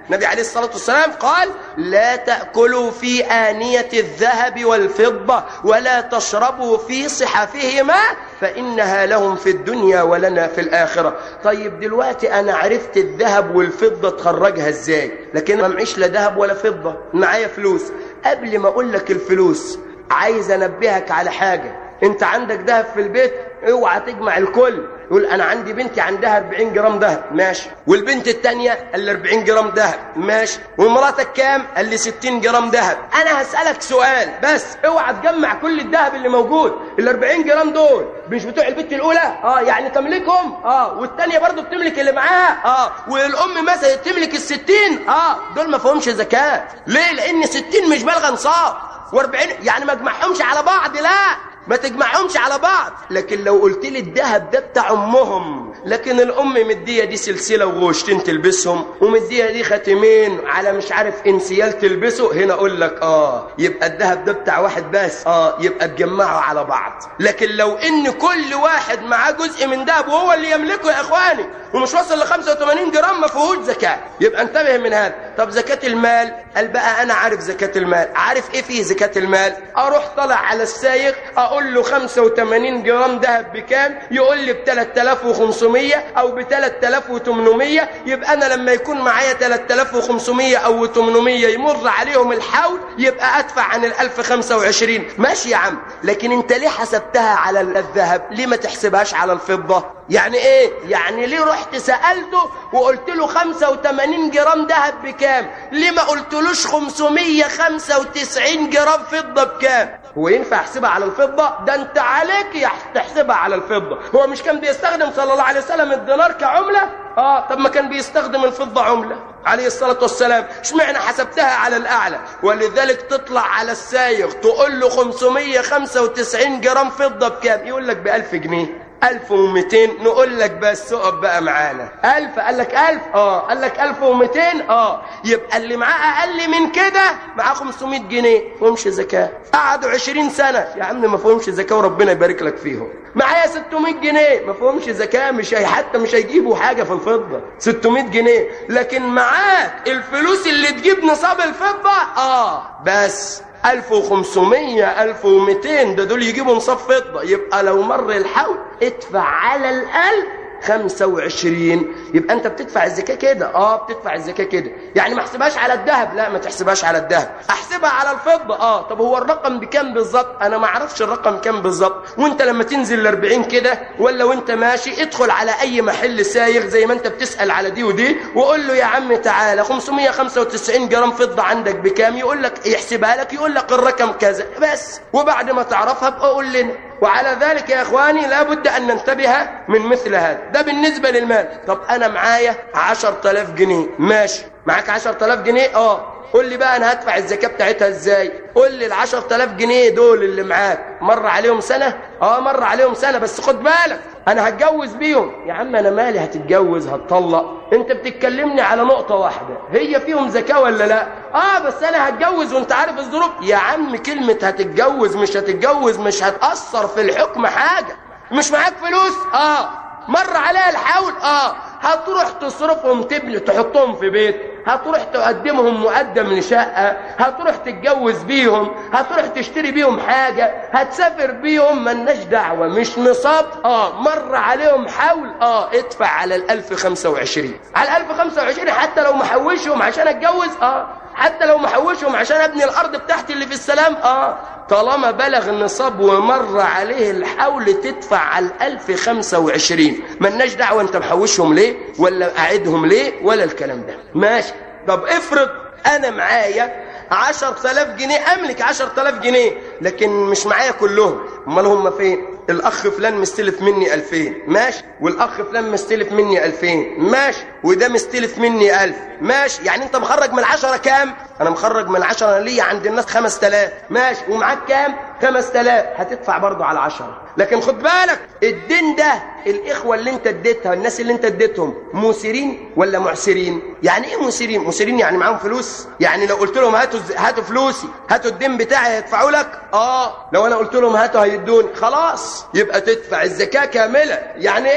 النبي عليه الصلاة والسلام قال لا تأكلوا في آنية الذهب والفضة ولا تشربوا في صحفهما فإنها لهم في الدنيا ولنا في الآخرة. طيب دلوقتي أنا عرفت الذهب والفضة تخرجها إزاي، لكن ما معيش لا ذهب ولا فضة، معايا فلوس. قبل ما أقول لك الفلوس عايز أنبهك على حاجة. أنت عندك ذهب في البيت، اوعى تجمع الكل. يقول انا عندي بنتي عندها أربعين جرام ذهب، ماشي، والبنت الثانيه قال لي أربعين جرام ذهب، ماشي، ومراتك كام؟ قال لي ستين جرام ذهب. انا هسالك سؤال بس، اوعى تجمع كل الذهب اللي موجود. ال أربعين جرام دول مش بتوع البنت الاولى؟ اه يعني تملكهم، اه، والثانيه برضو بتملك اللي معاها، اه، والام مثلا تملك ال ستين، اه، دول ما فيهمش زكاه. ليه؟ لان ستين مش بالغه نصاب، وأربعين يعني ما اجمعهمش على بعض، لا ما تجمعهمش على بعض. لكن لو قلت لي الذهب ده بتاع امهم، لكن الام مديه دي سلسله وغوشتين تلبسهم، ومديه دي خاتمين على مش عارف انسيال تلبسه، هنا اقول لك اه يبقى الذهب ده بتاع واحد بس، اه يبقى تجمعه على بعض. لكن لو ان كل واحد معاه جزء من ذهب وهو اللي يملكه يا اخواني ومش واصل ل خمسة وثمانين جرام ما فيهوش زكاه، يبقى انتبه من هذا. طب زكاه المال، قال بقى انا عارف زكاه المال. عارف ايه فيه زكاه المال؟ اروح طلع على السايغ اقول له خمسة وثمانين جرام ذهب بكام؟ يقول لي ب ثلاثة آلاف وخمسمية او ب ثلاثة آلاف وثمانمية. يبقى انا لما يكون معايا ثلاثة آلاف وخمسمية او ثمانمية يمر عليهم الحول، يبقى ادفع عن الألف خمسة وعشرين. ماشي يا عم، لكن انت ليه حسبتها على الذهب؟ ليه ما تحسبهاش على الفضة؟ يعني ايه؟ يعني ليه رحت سألته وقلت له خمسة وثمانين جرام ذهب بكام؟ ليه ما قلتلوش خمسمية وخمسة وتسعين جرام فضة بكام؟ هو ينفع احسبها على الفضة؟ ده انت عليك تحسبها على الفضة. هو مش كان بيستخدم صلى الله عليه وسلم الدينار كعملة؟ اه، طب ما كان بيستخدم الفضة عملة عليه الصلاة والسلام. اشمعنى حسبتها على الأعلى؟ ولذلك تطلع على السايغ تقول له خمسمية وخمسة وتسعين جرام فضة بكام؟ يقول لك بألف جنيه، ألف ومئتين. نقول لك بس اقف بقى معانا. ألف؟ قال لك ألف؟ اه. قال لك ألف ومئتين؟ اه. يبقى اللي معاه أقل من كده معاه خمسمية جنيه فهمش زكاة. قعدوا عشرين سنة يا عم ما فهمش زكاة وربنا يبارك لك فيهم. معايا ستمية جنيه ما فهمش زكاة، مش هي حتى مش هيجيبوا حاجة في الفضة، ستمية جنيه. لكن معاك الفلوس اللي تجيب نصاب الفضة، اه بس ألف وخمسمية ألف ومئتين ده دول يجيبوا نصاب فضة. يبقى لو مر الحول ادفع على الأقل خمسة وعشرين. يبقى انت بتدفع الزكاة كده، اه بتدفع الزكاة كده. يعني ما احسبهاش على الذهب، لا ما تحسبهاش على الذهب، احسبها على الفضة. اه طب هو الرقم بكام بالظبط؟ انا ما اعرفش الرقم كام بالظبط. وانت لما تنزل ل أربعين كده ولا وانت ماشي ادخل على اي محل سايغ زي ما انت بتسأل على دي ودي وقول له يا عم تعالى خمسمية وخمسة وتسعين جرام فضة عندك بكام؟ يقول لك يحسبها لك، يقول لك الرقم كذا بس. وبعد ما تعرفها بقى قول لنا. وعلى ذلك يا اخواني لابد ان ننتبه من مثل هذا. ده بالنسبة للمال. طب انا معايا عشرة آلاف جنيه، ماشي، معاك عشرة آلاف جنيه، اه قول لي بقى انا هدفع الزكاة بتاعتها ازاي؟ قول لي العشرة آلاف جنيه دول اللي معاك مر عليهم سنة؟ اه مر عليهم سنة، بس خد بالك انا هتجوز بيهم. يا عم انا مالي هتتجوز هتطلق؟ انت بتتكلمني على نقطة واحدة، هي فيهم زكاة ولا لا؟ اه بس انا هتجوز وانت عارف الظروف. يا عم كلمة هتتجوز مش هتتجوز مش هتأثر في الحكم حاجة. مش معاك فلوس؟ اه مر عليها الحول، اه هتروح تصرفهم، تبني تحطهم في بيت، هتروح تقدمهم مقدم لشقة، هتروح تتجوز بيهم، هتروح تشتري بيهم حاجة، هتسافر بيهم، ملناش دعوة، مش نصاب. اه مر عليهم حول، اه ادفع على الألف خمسة وعشرين، على الألف خمسة وعشرين حتى لو محوشهم عشان اتجوز، اه حتى لو محوشهم عشان ابني الارض بتاعتي اللي في السلام، اه طالما بلغ النصاب ومر عليه الحول تدفع على الألف خمسة وعشرين. ملناش دعوة انت محوشهم ليه ولا قاعدهم ليه ولا الكلام ده. ماشي. طب افرض انا معايا عشرة آلاف جنيه، املك عشرة آلاف جنيه لكن مش معايا كلهم، امال هم فين؟ الاخ فلان مستلف مني ألفين، ماشي، والاخ فلان مستلف مني ألفين، ماشي، وده مستلف مني ألف، ماشي. يعني انت مخرج من العشرة كام؟ انا مخرج من العشرة ليا عند الناس خمسة آلاف، ماشي، ومعاك كام؟ خمسة آلاف، هتدفع برضو على عشرة. لكن خد بالك الدين ده الاخوة اللي انت اديتها، الناس اللي انت اديتهم موسرين ولا معسرين؟ يعني ايه موسرين؟ موسرين يعني معاهم فلوس. يعني لو قلت لهم هاتوا هاتوا فلوسي، هاتوا الدين بتاعي هيدفعوا لك؟ اه لو انا قلت لهم هاتوا هيدوني، خلاص يبقى تدفع الزكاة كاملة. يعني ايه؟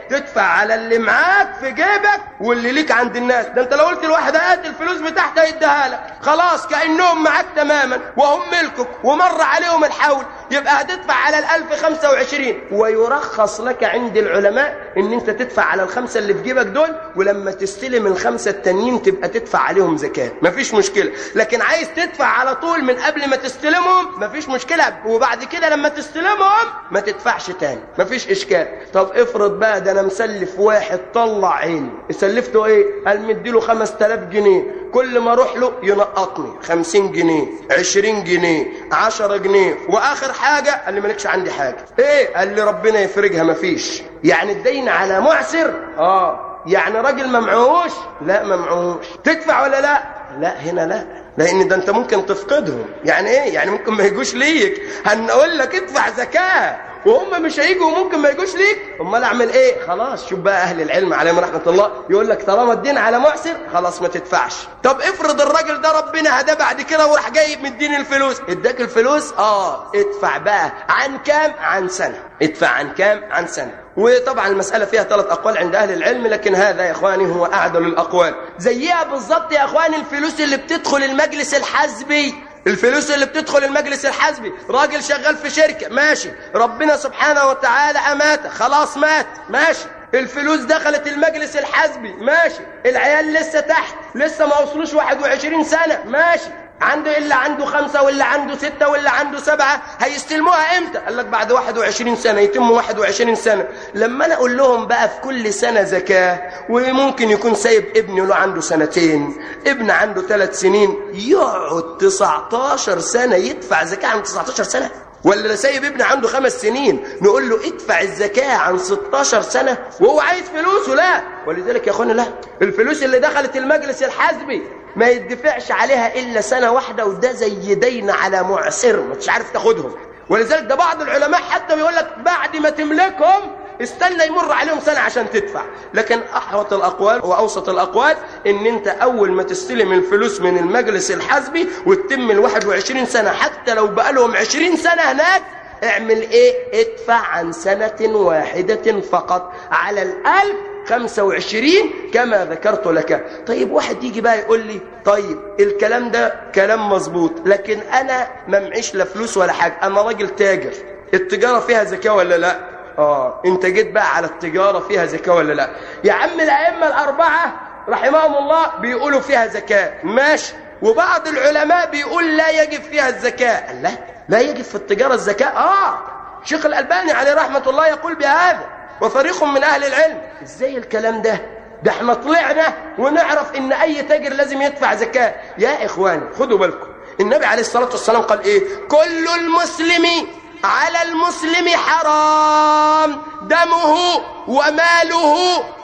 تدفع على اللي معاك في جيبك واللي ليك عند الناس. ده انت لو قلت الواحد هات الفلوس بتاعتها يديها لك خلاص كأنهم معاك تماما وهم ملكك ومر عليهم الحول، يبقى هتدفع على الألف خمسة وعشرين. ويرخص لك عند العلماء ان انت تدفع على الخمسة اللي في جيبك دول، ولما تستلم الخمسة التانيين تبقى تدفع عليهم زكاة، مفيش مشكلة. لكن عايز تدفع على طول من قبل ما تستلمهم مفيش مشكلة، وبعد كده لما تستلمهم ما تدفعش تاني، مفيش اشكال. طب افرض بقى ده انا مسلف واحد طلع عيني، سلفته ايه؟ قال مديله خمسة آلاف جنيه، كل ما اروح له ينقطني خمسين جنيه عشرين جنيه عشرة جنيه، واخر حاجة قال لي مالكش عندي حاجة. ايه؟ قال لي ربنا يفرجها. مفيش. يعني الدين على معسر؟ اه. يعني راجل ما معهوش؟ لا ما معهوش. تدفع ولا لا؟ لا هنا لا، لان ده انت ممكن تفقدهم. يعني ايه؟ يعني ممكن ما يجوش ليك، هنقول لك ادفع زكاة وهم مش هيجوا وممكن ما يجوش ليك، امال اعمل ايه؟ خلاص شوف بقى اهل العلم عليهم رحمه الله يقول لك طالما الدين على معسر خلاص ما تدفعش. طب افرض الراجل ده ربنا هداه بعد كده وراح جايب مديني الفلوس، اداك الفلوس اه ادفع بقى عن كام؟ عن سنه. ادفع عن كام؟ عن سنه. وطبعا المسألة فيها ثلاث أقوال عند أهل العلم، لكن هذا يا إخواني هو أعدل الأقوال. زيها بالضبط يا إخواني الفلوس اللي بتدخل المجلس الحزبي. الفلوس اللي بتدخل المجلس الحزبي، راجل شغال في شركة ماشي، ربنا سبحانه وتعالى أماته خلاص مات ماشي، الفلوس دخلت المجلس الحزبي ماشي، العيال لسه تحت لسه ما وصلوش واحد وعشرين سنة ماشي، عنده إلا عنده خمسة ولا عنده ستة ولا عنده سبعة، هيستلموها امتى؟ قال لك بعد واحد وعشرين سنة، يتم واحد وعشرين سنة. لما أنا أقول لهم بقى في كل سنة زكاة، وممكن يكون سايب ابنه له عنده سنتين، ابن عنده ثلاث سنين، يقعد تسعتاشر سنة يدفع زكاة عن تسعتاشر سنة؟ ولا سايب ابن عنده خمس سنين نقول له ادفع الزكاة عن ستاشر سنة وهو عايز فلوسه؟ لا. ولذلك يا اخوانا لا، الفلوس اللي دخلت المجلس الحزبي ما يدفعش عليها إلا سنة واحدة، وده زي دين على معسر مش عارف تاخدهم. ولذلك ده بعض العلماء حتى بيقول لك بعد ما تملكهم استنى يمر عليهم سنة عشان تدفع. لكن أحوط الأقوال وأوسط الأقوال إن أنت أول ما تستلم الفلوس من المجلس الحزبي وتتم الواحد وعشرين سنة، حتى لو بقى لهم عشرين سنة هناك، اعمل إيه؟ ادفع عن سنة واحدة فقط على الألف خمسة وعشرين كما ذكرت لك. طيب واحد يجي بقى يقول لي طيب الكلام ده كلام مظبوط، لكن أنا ما معيش لا فلوس ولا حاجة، أنا راجل تاجر، التجارة فيها زكاة ولا لا؟ آه أنت جيت بقى على التجارة فيها زكاة ولا لا؟ يا عم الأئمة الأربعة رحمهم الله بيقولوا فيها زكاة ماشي، وبعض العلماء بيقول لا يجب فيها الزكاة. لا لا يجب في التجارة الزكاة؟ آه شيخ الألباني عليه رحمة الله يقول بهذا وفريق من أهل العلم. إزاي الكلام ده؟ ده احنا طلعنا ونعرف إن أي تاجر لازم يدفع زكاة. يا إخواني خدوا بالكم، النبي عليه الصلاة والسلام قال إيه؟ كل المسلم على المسلم حرام دمه وماله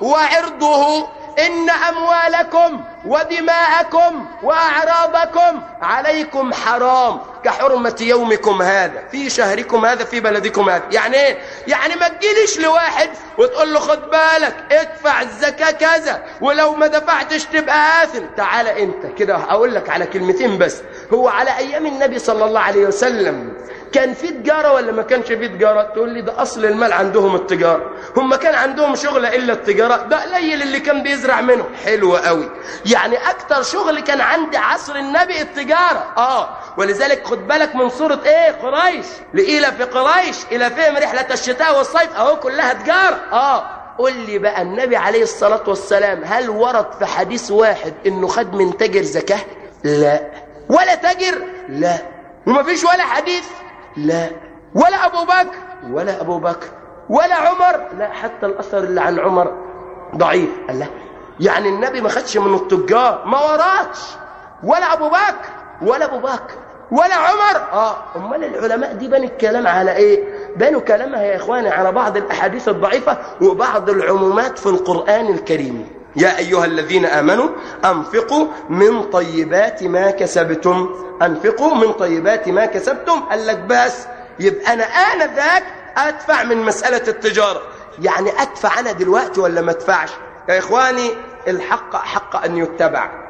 وعرضه، إن أموالكم ودماءكم وأعراضكم عليكم حرام كحرمة يومكم هذا في شهركم هذا في بلدكم هذا. يعني إيه؟ يعني ما تجيليش لواحد وتقول له خد بالك ادفع الزكاة كذا ولو ما دفعتش تبقى آثم. تعال أنت كده أقول لك على كلمتين بس. هو على أيام النبي صلى الله عليه وسلم كان في تجارة ولا ما كانش في تجارة؟ تقول لي ده أصل المال عندهم التجارة، هم كان عندهم شغلة إلا التجارة؟ ده قليل اللي كان بيزرع منه. حلو قوي، يعني أكتر شغل كان عند عصر النبي التجارة. آه ولذلك خد بالك من سورة إيه؟ قريش، لإلى في قريش إلى فهم رحلة الشتاء والصيف، أهو كلها تجارة. آه قل لي بقى النبي عليه الصلاة والسلام هل ورد في حديث واحد إنه خد من تاجر زكاة؟ لا. ولا تاجر؟ لا. وما فيش ولا حديث؟ لا. ولا أبو بكر؟ ولا أبو بكر. ولا عمر؟ لا، حتى الأثر اللي عن عمر ضعيف. الله، يعني النبي ما خدش من التجار؟ ما وراش. ولا أبو بكر ولا أبو بكر ولا عمر. آه أمال العلماء دي بنوا الكلام على إيه؟ بنوا كلامها يا إخواني على بعض الأحاديث الضعيفة وبعض العمومات في القرآن الكريم. يا أيها الذين آمنوا أنفقوا من طيبات ما كسبتم، أنفقوا من طيبات ما كسبتم. قال لك بس يبقى أنا آنذاك أدفع من مسألة التجارة. يعني أدفع أنا دلوقتي ولا ما أدفعش؟ يا إخواني الحق حق أن يتبع،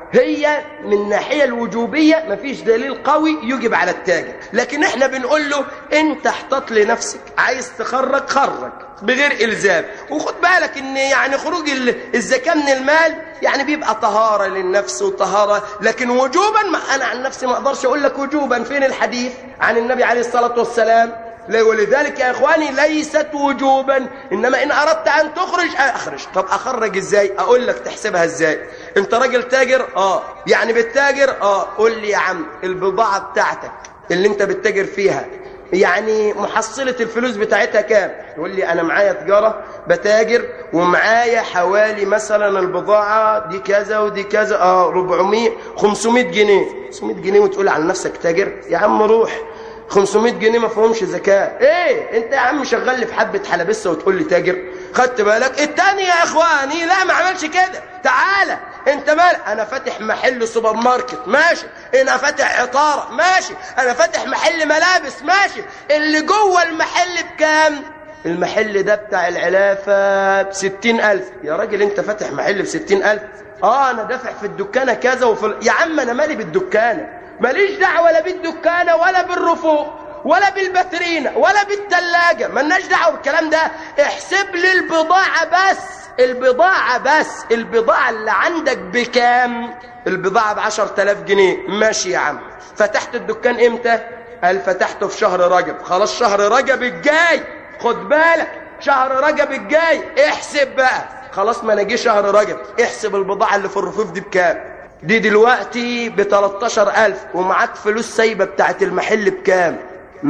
هي من الناحية الوجوبية مفيش دليل قوي يجب على التاجر، لكن احنا بنقول له انت احتط لنفسك، عايز تخرج خرج بغير إلزام. وخد بالك ان يعني خروج الزكاة من المال يعني بيبقى طهارة للنفس وطهارة، لكن وجوبا ما انا عن نفسي ما اقدرش اقول لك وجوبا. فين الحديث عن النبي عليه الصلاة والسلام؟ ولذلك يا اخواني ليست وجوبا، انما ان اردت ان تخرج اخرج. طب اخرج ازاي؟ اقول لك تحسبها ازاي. انت راجل تاجر، اه يعني بالتاجر، اه قول لي يا عم البضاعة بتاعتك اللي انت بتتاجر فيها يعني محصلة الفلوس بتاعتها كام؟ يقول لي انا معايا تجارة بتاجر ومعايا حوالي مثلا البضاعة دي كذا ودي كذا، اه أربعمية خمسمية جنيه. خمسمية جنيه وتقول على نفسك تاجر؟ يا عم روح، خمسمية جنيه ما فيهمش زكاة. ايه انت يا عم شغال لي في حبة حلبسة وتقول لي تاجر؟ خدت بالك؟ التاني يا اخواني لا ما عملش كده. تعالى انت مالك؟ انا فاتح محل سوبر ماركت، ماشي. انا فاتح عطارة، ماشي. انا فاتح محل ملابس، ماشي. اللي جوه المحل بكام؟ المحل ده بتاع العلافة بستين الف. يا راجل انت فاتح محل بستين الف؟ اه انا دافع في الدكانة كذا وفي ال... يا عم انا مالي بالدكانة، ماليش دعوة ولا بالدكانة ولا بالرفوف ولا بالباترينة ولا بالتلاجة، مالناش دعوة بالكلام ده. احسب لي البضاعة بس، البضاعة بس. البضاعة اللي عندك بكام؟ البضاعة بعشر تلاف جنيه، ماشي يا عم. فتحت الدكان امتى؟ قال فتحته في شهر رجب. خلاص شهر رجب الجاي، خد بالك شهر رجب الجاي احسب بقى. خلاص ما نجي شهر رجب، احسب البضاعة اللي في الرفوف دي بكام. دي دلوقتي بتلتاشر الف، ومعاك فلوس سايبة بتاعت المحل بكام؟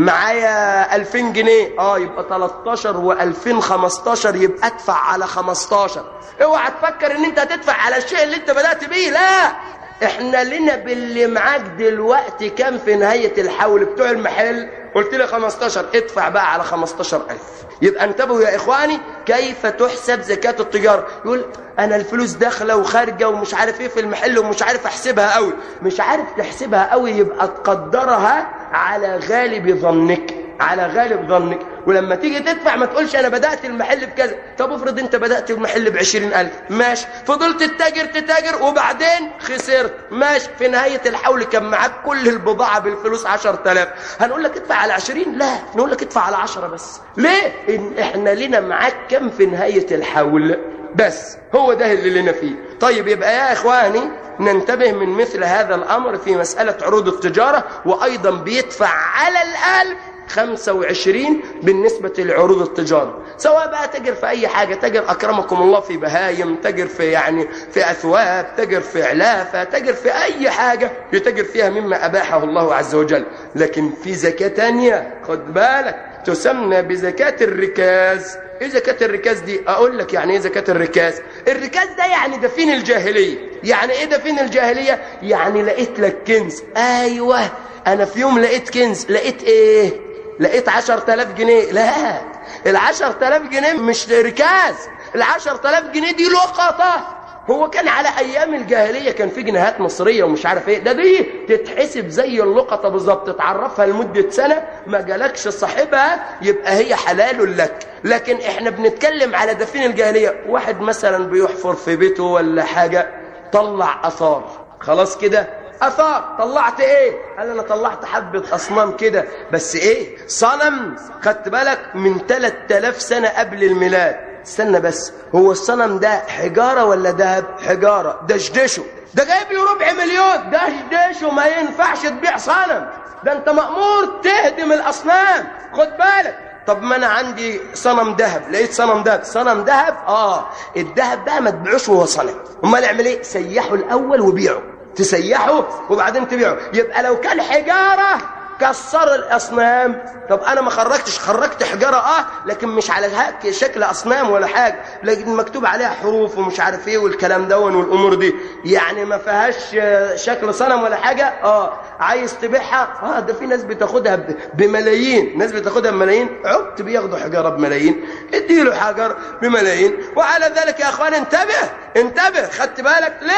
معايا الفين جنيه. اه يبقى تلتاشر والفين خمستاشر، يبقى ادفع على خمستاشر. اوعى تفكر ان انت هتدفع على الشيء اللي انت بدأت بيه، لا. احنا لنا باللي معاك دلوقتي كام في نهاية الحول بتوع المحل؟ قلت لي خمستاشر، ادفع بقى على خمستاشر الف. يبقى انتبهوا يا اخواني كيف تحسب زكاة التجارة. يقول انا الفلوس داخله وخارجه ومش عارف ايه في المحل ومش عارف احسبها قوي. مش عارف تحسبها قوي يبقى تقدرها على غالب ظنك، على غالب ظنك. ولما تيجي تدفع ما تقولش انا بدأت المحل بكذا. طب افرض انت بدأت المحل بعشرين الف، ماشي. فضلت تتاجر تتاجر وبعدين خسرت، ماشي. في نهاية الحول كان معاك كل البضاعة بالفلوس عشر تلاف. هنقول لك ادفع على عشرين؟ لا، نقول لك ادفع على عشرة بس. ليه؟ إن احنا لنا معاك كم في نهاية الحول بس، هو ده اللي لنا فيه. طيب يبقى يا اخواني ننتبه من مثل هذا الامر في مسألة عروض التجارة. وايضا بيدفع على الالف خمسة وعشرين بالنسبة لعروض التجارة، سواء بقى تجر في أي حاجة. تجر أكرمكم الله في بهايم، تجر في يعني في أثواب، تجر في علافة، تجر في أي حاجة يتجر فيها مما أباحه الله عز وجل. لكن في زكاة تانية خد بالك تسمى بزكاة الركاز. ايه زكاة الركاز دي؟ اقول لك يعني ايه زكاة الركاز. الركاز ده يعني دفين الجاهلية. يعني ايه دفين الجاهلية؟ يعني لقيت لك كنز. ايوه انا في يوم لقيت كنز. لقيت ايه؟ لقيت عشر تلاف جنيه. لا، العشر تلاف جنيه مش ركاز. العشر تلاف جنيه دي لقطة. هو كان على ايام الجاهلية كان في جنيهات مصرية ومش عارف ايه، ده دي تتحسب زي اللقطة بالظبط. تتعرفها لمدة سنة ما جالكش صاحبها يبقى هي حلال لك. لكن احنا بنتكلم على دفين الجاهلية. واحد مثلا بيحفر في بيته ولا حاجة، طلع اثار، خلاص كده اثار. طلعت ايه؟ قال انا طلعت حبة اصنام كده، بس ايه؟ صنم. خدت بالك؟ من ثلاثة آلاف سنة قبل الميلاد. استنى بس، هو الصنم ده حجارة ولا دهب؟ حجارة. دشدشه ده جايب له ربع مليون. دشدشه ما ينفعش تبيع صنم، ده انت مأمور تهدم الاصنام. خد بالك. طب ما انا عندي صنم ذهب، لقيت صنم ذهب. صنم ذهب، اه الذهب بقى ما تبيعوش وهو صنم. امال اعمل ايه؟ سيحه الاول وبيعه. تسيحه وبعدين تبيعه. يبقى لو كان حجارة كسر الأصنام. طب أنا ما خرجتش، خرجت حجارة آه لكن مش على هيك شكل أصنام ولا حاجة، لكن مكتوب عليها حروف ومش عارف إيه والكلام دون والأمور دي، يعني ما فيهاش شكل صنم ولا حاجة. آه عايز تبيعها؟ آه ده في ناس بتاخدها بملايين، ناس بتاخدها بملايين. عبت بياخدوا حجارة بملايين، اديله حجر بملايين. وعلى ذلك يا أخوان انتبه انتبه. خدت بالك ليه؟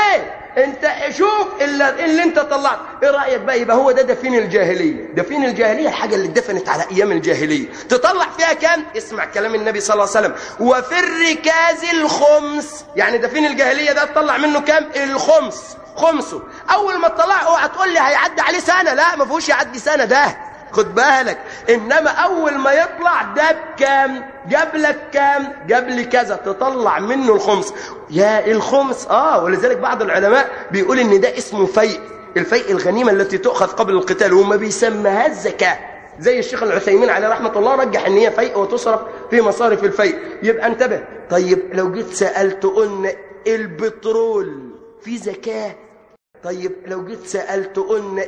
انت شوف اللي, اللي انت طلعت. ايه رأيك بقى؟ يبقى هو ده دفين الجاهلية. دفين الجاهلية الحاجة اللي اتدفنت على ايام الجاهلية، تطلع فيها كام؟ اسمع كلام النبي صلى الله عليه وسلم: وفي الركاز الخمس. يعني دفين الجاهلية ده تطلع منه كام؟ الخمس، خمسه. اول ما تطلعه اوعى تقول لي هيعدي عليه سنة، لا ما فيهوش يعدي سنة ده، خد بالك. انما اول ما يطلع ده بكام؟ جاب لك كام؟ جاب لي كذا، تطلع منه الخمس. يا الخمس اه ولذلك بعض العلماء بيقول ان ده اسمه فيء، الفيء الغنيمة التي تؤخذ قبل القتال، وما بيسميها الزكاة. زي الشيخ العثيمين عليه رحمة الله رجح ان هي فيء وتصرف في مصارف الفيء. يبقى انتبه. طيب لو جيت سألت قلنا البترول في زكاة. طيب لو جيت سألت قلنا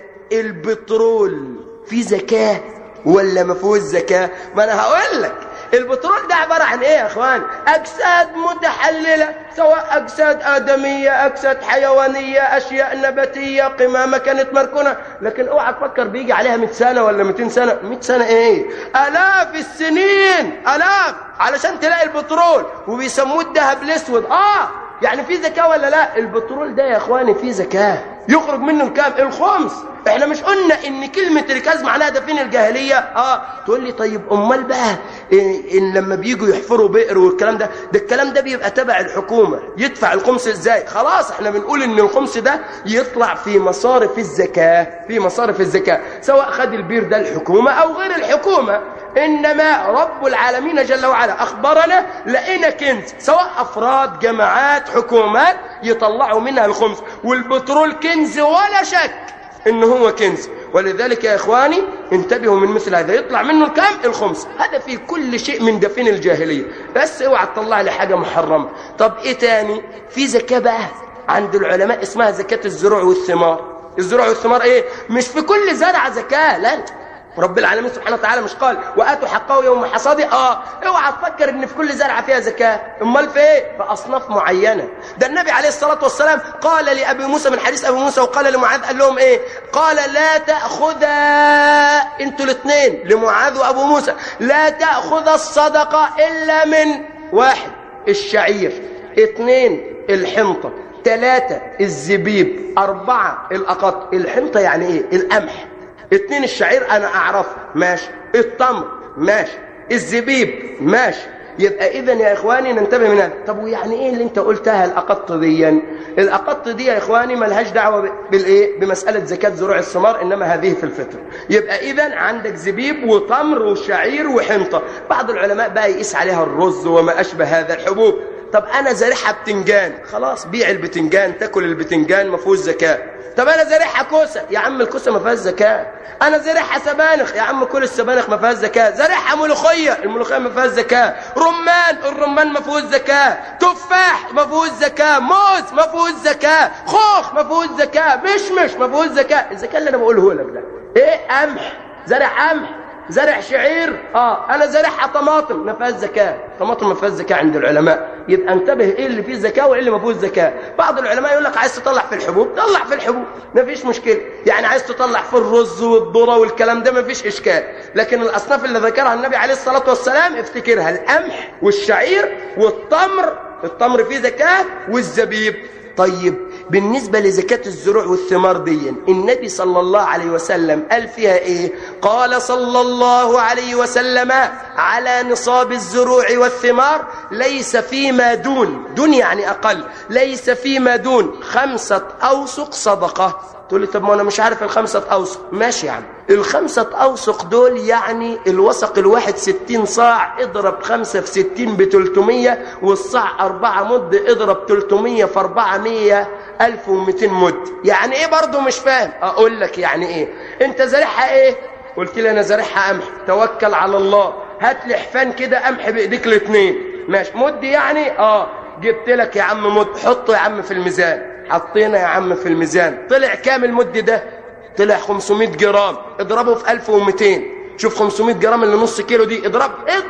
البترول في زكاة ولا ما فيهوش زكاة؟ ما انا هقول لك. البترول ده عبارة عن ايه يا اخوان؟ اجساد متحللة، سواء اجساد ادمية، اجساد حيوانية، اشياء نباتية، قمامة كانت مركونة. لكن اوعى تفكر بيجي عليها مئة سنة ولا مئتين سنة. مئة سنة ايه؟ الاف السنين، الاف علشان تلاقي البترول، وبيسموه الذهب الاسود. اه يعني في زكاة ولا لا؟ البترول ده يا اخواني في زكاة، يخرج منه الكام؟ الخمس. احنا مش قلنا ان كلمة ركاز معناها دفين الجاهلية؟ اه تقول لي طيب امال بقى إيه إن لما بييجوا يحفروا بئر والكلام ده، ده الكلام ده بيبقى تبع الحكومة، يدفع الخمس ازاي؟ خلاص احنا بنقول ان الخمس ده يطلع في مصارف الزكاة، في مصارف الزكاة، سواء خد البير ده الحكومة او غير الحكومة. انما رب العالمين جل وعلا اخبرنا لقينا كنز، سواء افراد، جماعات، حكومات، يطلعوا منها الخمس. والبترول كنز ولا شك ان هو كنز. ولذلك يا اخواني انتبهوا من مثل هذا، يطلع منه الكام؟ الخمس. هذا في كل شيء من دفين الجاهلية. بس اوعى تطلع لي حاجة محرمة. طب ايه تاني؟ في زكاة بقى عند العلماء اسمها زكاة الزروع والثمار. الزروع والثمار ايه؟ مش في كل زرعة زكاة، لا. رب العالمين سبحانه وتعالى مش قال وآتوا حقه يوم حصاده؟ اه اوعى تفكر ان في كل زرعه فيها زكاه. امال في ايه؟ في اصناف معينه. ده النبي عليه الصلاه والسلام قال لابي موسى من حديث ابي موسى، وقال لمعاذ، قال لهم ايه؟ قال لا تاخذا انتوا الاثنين، لمعاذ وابو موسى، لا تاخذ الصدقه الا من واحد الشعير، اثنين الحنطه، ثلاثه الزبيب، اربعه الاقط. الحنطه يعني ايه؟ القمح. اتنين الشعير انا اعرف ماشي، التمر ماشي، الزبيب ماشي. يبقى اذا يا اخواني ننتبه من هذا. طب ويعني ايه اللي انت قلتها الاقط دي؟ الاقط دي يا اخواني ملهاش دعوه بالايه؟ بمساله زكاه زروع الثمار، انما هذه في الفطر. يبقى اذا عندك زبيب وتمر وشعير وحنطه. بعض العلماء بقى يقيس عليها الرز وما اشبه هذا الحبوب. طب انا زارعها بتنجان، خلاص بيع البتنجان، تاكل البتنجان ما فيهوش زكاه. طب انا زارعها كوسه، يا عم الكوسه ما فيهاش زكاه. انا زارعها سبانخ، يا عم كل السبانخ ما فيهاش زكاه. زارعها ملوخيه، الملوخيه ما فيهاش زكاه. رمان، الرمان ما فيهوش زكاه. تفاح ما فيهوش زكاه. موز ما فيهوش زكاه. خوخ ما فيهوش زكاه. مشمش ما فيهوش زكاه. الزكاه اللي انا بقوله لك ده ايه؟ قمح، زارع قمح، زرع شعير، اه انا زارعها طماطم ما فيهاش زكاه. طماطم ما فيهاش زكاه عند العلماء. يبقى انتبه ايه اللي فيه زكاه وايه اللي ما فيهوش زكاه. بعض العلماء يقول لك عايز تطلع في الحبوب، طلع في الحبوب ما فيش مشكله. يعني عايز تطلع في الرز والذره والكلام ده ما فيش اشكال. لكن الاصناف اللي ذكرها النبي عليه الصلاه والسلام افتكرها: القمح والشعير والتمر، التمر فيه زكاه، والزبيب. طيب بالنسبة لزكاة الزروع والثمار دي النبي صلى الله عليه وسلم قال فيها ايه؟ قال صلى الله عليه وسلم: على نصاب الزروع والثمار ليس فيما دون، دون يعني اقل، ليس فيما دون خمسة اوسق صدقة. تقول لي طب ما انا مش عارف الخمسة اوسق. ماشي يا عم، الخمسة اوسق دول يعني الوسق الواحد ستين صاع، اضرب خمسة في ستين بتلتمية، والصاع اربعة مد، اضرب تلتمية في اربعمية، الف ومتين مد. يعني ايه برضو مش فاهم؟ اقول لك يعني ايه. انت زارعها ايه؟ قلت لي انا زارعها قمح. توكل على الله، هات لي حفان كده قمح بايديك الاثنين. ماشي، مد يعني اه جبت لك يا عم مد، حطه يا عم في الميزان. حطينا يا عم في الميزان، طلع كام المد ده؟ طلع خمسمية جرام. اضربه في الف ومتين. شوف خمسمية جرام اللي نص كيلو دي، اضرب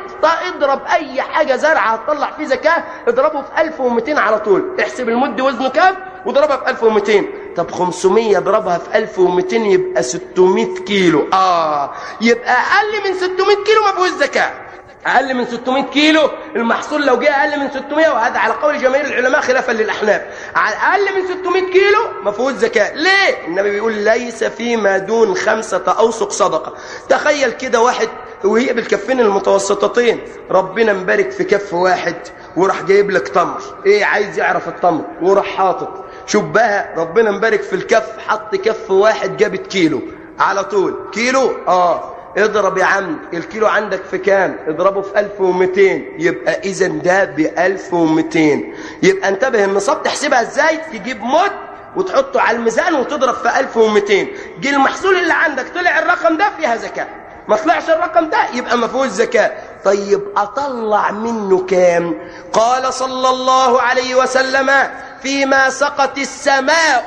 اضرب اي حاجه زرعه هتطلع فيه زكاه، اضربه في الف ومتين على طول. احسب المد وزنه كام واضربها في الف ومتين. طب خمسمية اضربها في الف ومتين يبقى ستمية كيلو. اه يبقى اقل من ستمية كيلو ما فيهوش زكاه. أقل من ستمائة كيلو المحصول لو جه أقل من ستمائة، وهذا على قول جماهير العلماء خلافا للأحناف، على أقل من ستمائة كيلو ما فيهوش زكاة. ليه؟ النبي بيقول ليس فيما دون خمسة أوسق صدقة. تخيل كده واحد وهي بالكفين المتوسطتين ربنا مبارك في كف واحد وراح جايب لك تمر، ايه عايز يعرف التمر وراح حاطط، شوف بقى ربنا مبارك في الكف، حط كف واحد جابت كيلو على طول. كيلو اه اضرب يا عم الكيلو عندك في كام؟ اضربه في ألف ومئتين، يبقى اذا ده بألف ومئتين. يبقى انتبه النصاب تحسبها ازاي، تجيب مد وتحطه على الميزان وتضرب في ألف ومئتين. جه المحصول اللي عندك طلع الرقم ده فيها زكاة، ما طلعش الرقم ده يبقى ما فيهوش زكاة. طيب اطلع منه كام؟ قال صلى الله عليه وسلم فيما سقت السماء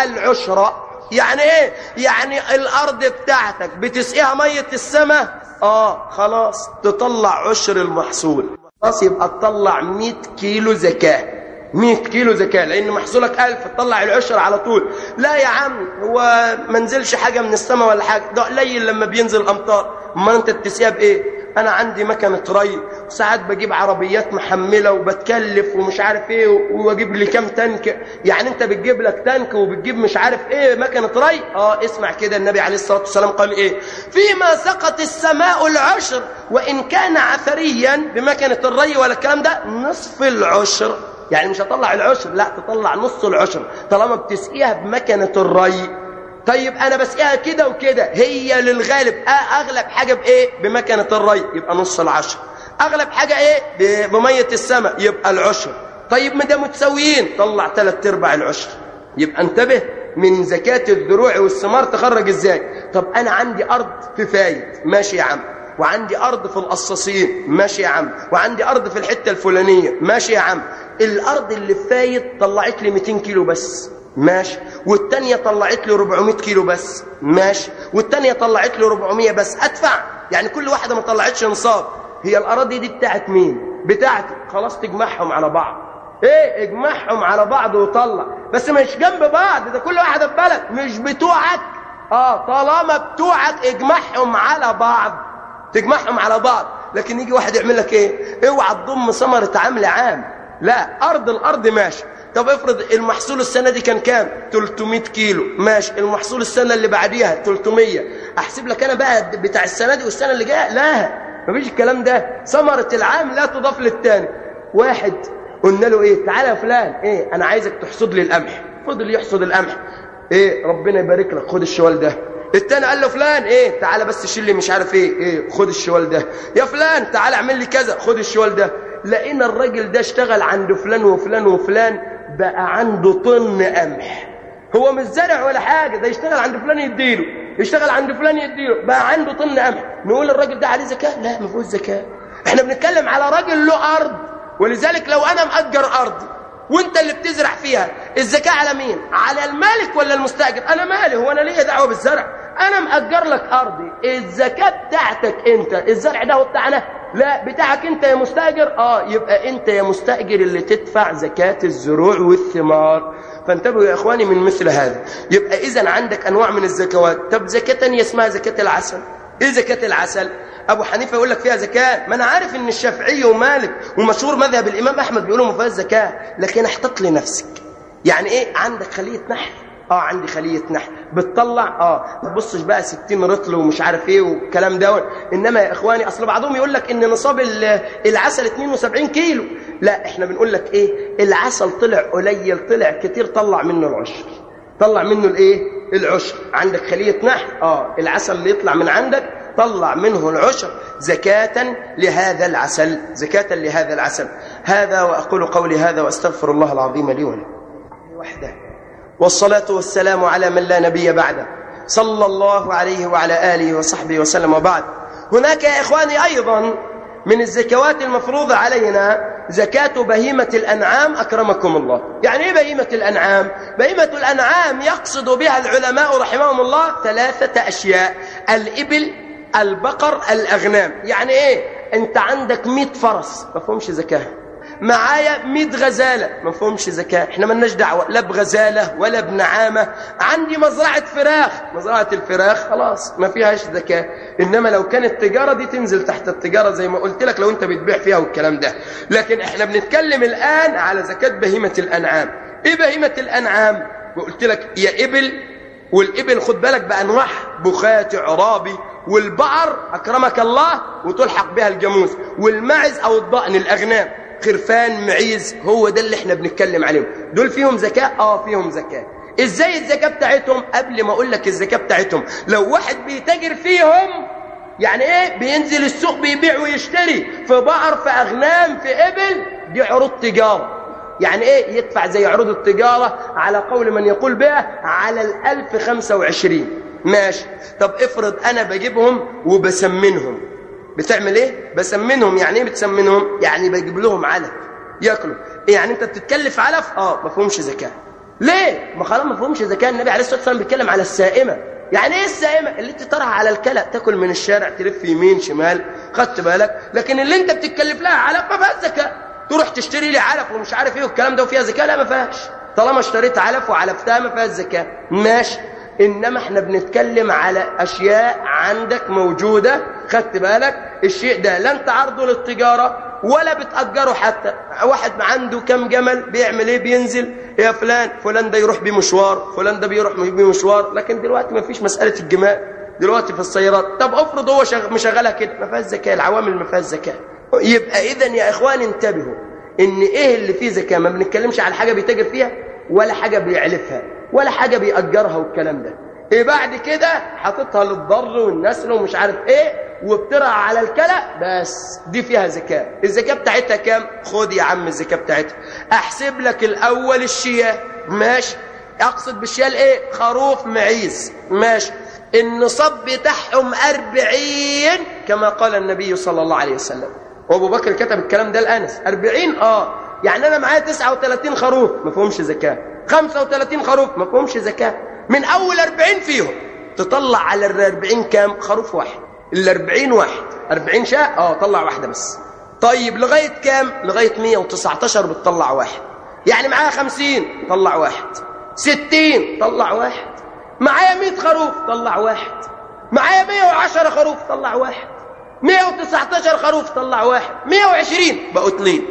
العشر. يعني ايه؟ يعني الارض بتاعتك بتسقيها مية السماء، اه خلاص تطلع عشر المحصول. خلاص يبقى تطلع مئة كيلو زكاة، مئة كيلو زكاة، لان محصولك ألف تطلع العشر على طول. لا يا عم هو ما نزلش حاجة من السماء ولا حاجة، ده قليل لما بينزل امطار، ما انت بتسقيها بايه؟ انا عندي مكنه ري، ساعات بجيب عربيات محمله وبتكلف ومش عارف ايه واجيب لي كام تانك. يعني انت بتجيب لك تانك وبتجيب مش عارف ايه مكنه ري. اه اسمع كده النبي عليه الصلاه والسلام قال ايه؟ فيما سقط السماء العشر وان كان عثريا بمكنه الري ولا الكلام ده نصف العشر. يعني مش هطلع العشر، لا تطلع نص العشر طالما بتسقيها بمكنه الري. طيب انا بسقيها كده وكده، هي للغالب اغلب حاجه بايه؟ بمكنه الري، يبقى نص العشر. اغلب حاجه ايه؟ بميه السماء، يبقى العشر. طيب ما ده متساويين، طلع ثلاث ارباع العشر. يبقى انتبه من زكاه الزروع والثمار تخرج ازاي. طب انا عندي ارض في فايد، ماشي يا عم، وعندي ارض في القصاصين، ماشي يا عم، وعندي ارض في الحته الفلانيه، ماشي يا عم. الارض اللي في فايد طلعت لي مئتين كيلو بس، ماشي، والتانية طلعت لي أربعمائة كيلو بس، ماشي، والتانية طلعت لي أربعمائة بس، أدفع. يعني كل واحدة ما طلعتش نصاب. هي الأراضي دي بتاعت مين؟ بتاعتي. خلاص تجمعهم على بعض. ايه اجمعهم على بعض وطلع، بس مش جنب بعض، ده كل واحدة في بلد مش بتوعك. اه طالما بتوعك اجمعهم على بعض، تجمعهم على بعض. لكن يجي واحد يعمل لك ايه؟ اوعى تضم ثمرة عمل عام، لا أرض الأرض ماشي. طب افرض المحصول السنة دي كان كام؟ ثلاثمائة كيلو، ماشي. المحصول السنة اللي بعديها ثلاثمائة، احسب لك انا بقى بتاع السنة دي والسنة اللي جايه؟ لا مفيش الكلام ده. ثمرة العام لا تضاف للتاني. واحد قلنا له ايه؟ تعالى يا فلان، ايه انا عايزك تحصد لي القمح. فضل يحصد القمح، ايه ربنا يبارك لك خد الشوال ده. التاني قال له فلان ايه تعالى بس شيل لي مش عارف ايه، ايه خد الشوال ده. يا فلان تعالى اعمل لي كذا، خد الشوال ده. لقينا الراجل ده اشتغل عند فلان وفلان وفلان بقى عنده طن قمح. هو مش زرع ولا حاجه، ده يشتغل عند فلان يديله، يشتغل عند فلان يديله، بقى عنده طن قمح. نقول الراجل ده عليه زكاه؟ لا ما فيهوش زكاه. احنا بنتكلم على راجل له ارض. ولذلك لو انا مأجر ارضي وانت اللي بتزرع فيها، الزكاه على مين؟ على المالك ولا المستاجر؟ انا مالي، هو انا ليه دعوه بالزرع؟ انا مأجر لك ارضي، الزكاه بتاعتك انت. الزرع ده هو بتاعنا؟ لا بتاعك انت يا مستاجر. اه يبقى انت يا مستاجر اللي تدفع زكاه الزروع والثمار. فانتبهوا يا اخواني من مثل هذا. يبقى اذا عندك انواع من الزكوات. طب زكاه ثانيه اسمها زكاه العسل. ايه زكاه العسل؟ ابو حنيفه يقول لك فيها زكاه. ما انا عارف ان الشافعي ومالك ومشهور مذهب الامام احمد بيقولوا ما فيهاش زكاه، لكن احتط لنفسك. يعني ايه؟ عندك خليه نحل، اه عندي خليه نحل بتطلع، اه ما تبصش بقى ستين رطل ومش عارف ايه والكلام ده. انما يا اخواني اصل بعضهم يقول لك ان نصاب العسل اثنين وسبعين كيلو. لا احنا بنقول لك ايه؟ العسل طلع قليل طلع كتير، طلع منه العشر، طلع منه الايه؟ العشر. عندك خليه نحل، اه العسل اللي يطلع من عندك طلع منه العشر زكاة لهذا العسل، زكاة لهذا العسل. هذا وأقول قولي هذا وأستغفر الله العظيم لي ولكم وحده، والصلاة والسلام على من لا نبي بعده، صلى الله عليه وعلى آله وصحبه وسلم. وبعد، هناك يا إخواني أيضا من الزكوات المفروضة علينا زكاة بهيمة الأنعام أكرمكم الله. يعني إيه بهيمة الأنعام؟ بهيمة الأنعام يقصد بها العلماء رحمهم الله ثلاثة أشياء: الإبل، البقر، الأغنام. يعني إيه؟ أنت عندك مئة فرس ما فهمش زكاة، معايا مية غزالة ما فيهمش زكاة، احنا مالناش دعوة لا بغزالة ولا بنعامة. عندي مزرعة فراخ، مزرعة الفراخ خلاص ما فيهاش زكاة. إنما لو كانت تجارة دي تنزل تحت التجارة زي ما قلت لك، لو أنت بتبيع فيها والكلام ده. لكن احنا بنتكلم الآن على زكاة بهيمة الأنعام. إيه بهيمة الأنعام؟ وقلت لك يا إبل، والإبل خد بالك بأنواعها، بخات، عرابي، والبقر أكرمك الله وتلحق بها الجاموس، والمعز أو الضأن الأغنام، خرفان، معيز، هو ده اللي احنا بنتكلم عليهم. دول فيهم زكاة؟ اه فيهم زكاة. ازاي الزكاة بتاعتهم؟ قبل ما اقول لك الزكاة بتاعتهم، لو واحد بيتاجر فيهم، يعني ايه بينزل السوق بيبيع ويشتري في بقر، في اغنام، في ابل، دي عروض تجارة. يعني ايه يدفع زي عروض التجارة على قول من يقول بها على الالف خمسة وعشرين. ماشي. طب افرض انا بجيبهم وبسمنهم، بتعمل ايه؟ بسمنهم. يعني ايه بتسمنهم؟ يعني بجيب لهم علف ياكلوا. يعني انت بتتكلف علف؟ اه ما فيهمش زكاه. ليه؟ ما خلاص ما فيهمش زكاه. النبي عليه الصلاه والسلام بيتكلم على السائمه. يعني ايه السائمه؟ اللي انت تطرح على الكلى، تاكل من الشارع، تلف يمين شمال، خدت بالك؟ لكن اللي انت بتتكلف لها علف ما فيهاش زكاه. تروح تشتري لي علف ومش عارف ايه والكلام ده وفيها زكاه؟ لا ما فيهاش. طالما اشتريت علف وعلفتها ما فيهاش زكاه. ماشي. إنما احنا بنتكلم على أشياء عندك موجودة، خدت بالك؟ الشيء ده لا انت عرضه للتجارة ولا بتأجره. حتى واحد عنده كم جمل بيعمل ايه؟ بينزل يا فلان، فلان ده يروح بمشوار، فلان ده بيروح بمشوار. لكن دلوقتي ما فيش مسألة الجمال دلوقتي في السيارات. طب افرض هو مشغلها كده، ما فيهاش زكاة. العوامل ما فيهاش زكاة. يبقى إذن يا إخوان انتبهوا إن إيه اللي فيه زكاة. ما بنتكلمش على حاجة بيتاجر فيها ولا حاجة بيعلفها ولا حاجة بيأجرها والكلام ده. إيه بعد كده حاططها للضر والنسل ومش عارف إيه وبترعى على الكلى، بس دي فيها زكاة. الزكاة بتاعتها كام؟ خد يا عم الزكاة بتاعتها. أحسب لك الأول الشياه، ماشي. أقصد بالشياه إيه؟ خروف، معيز، ماشي. النصاب بتاعهم أربعين كما قال النبي صلى الله عليه وسلم. وأبو بكر كتب الكلام ده لأنس. أربعين آه يعني أنا معايا تسعة وثلاثين خروف ما فيهمش زكاة، خمسة وثلاثين خروف ما فيهمش زكاة. من أول أربعين فيهم تطلع على الأربعين كام؟ خروف واحد. الأربعين واحد، أربعين شاة آه طلع واحدة بس. طيب لغاية كام؟ لغاية مية وتسعتاشر بتطلع واحد. يعني معايا خمسين طلع واحد، ستين طلع واحد، معايا مية خروف طلع واحد، معايا مية وعشرة خروف طلع واحد، مية وتسعتاشر خروف طلع واحد، مية وعشرين بقوا اتنين.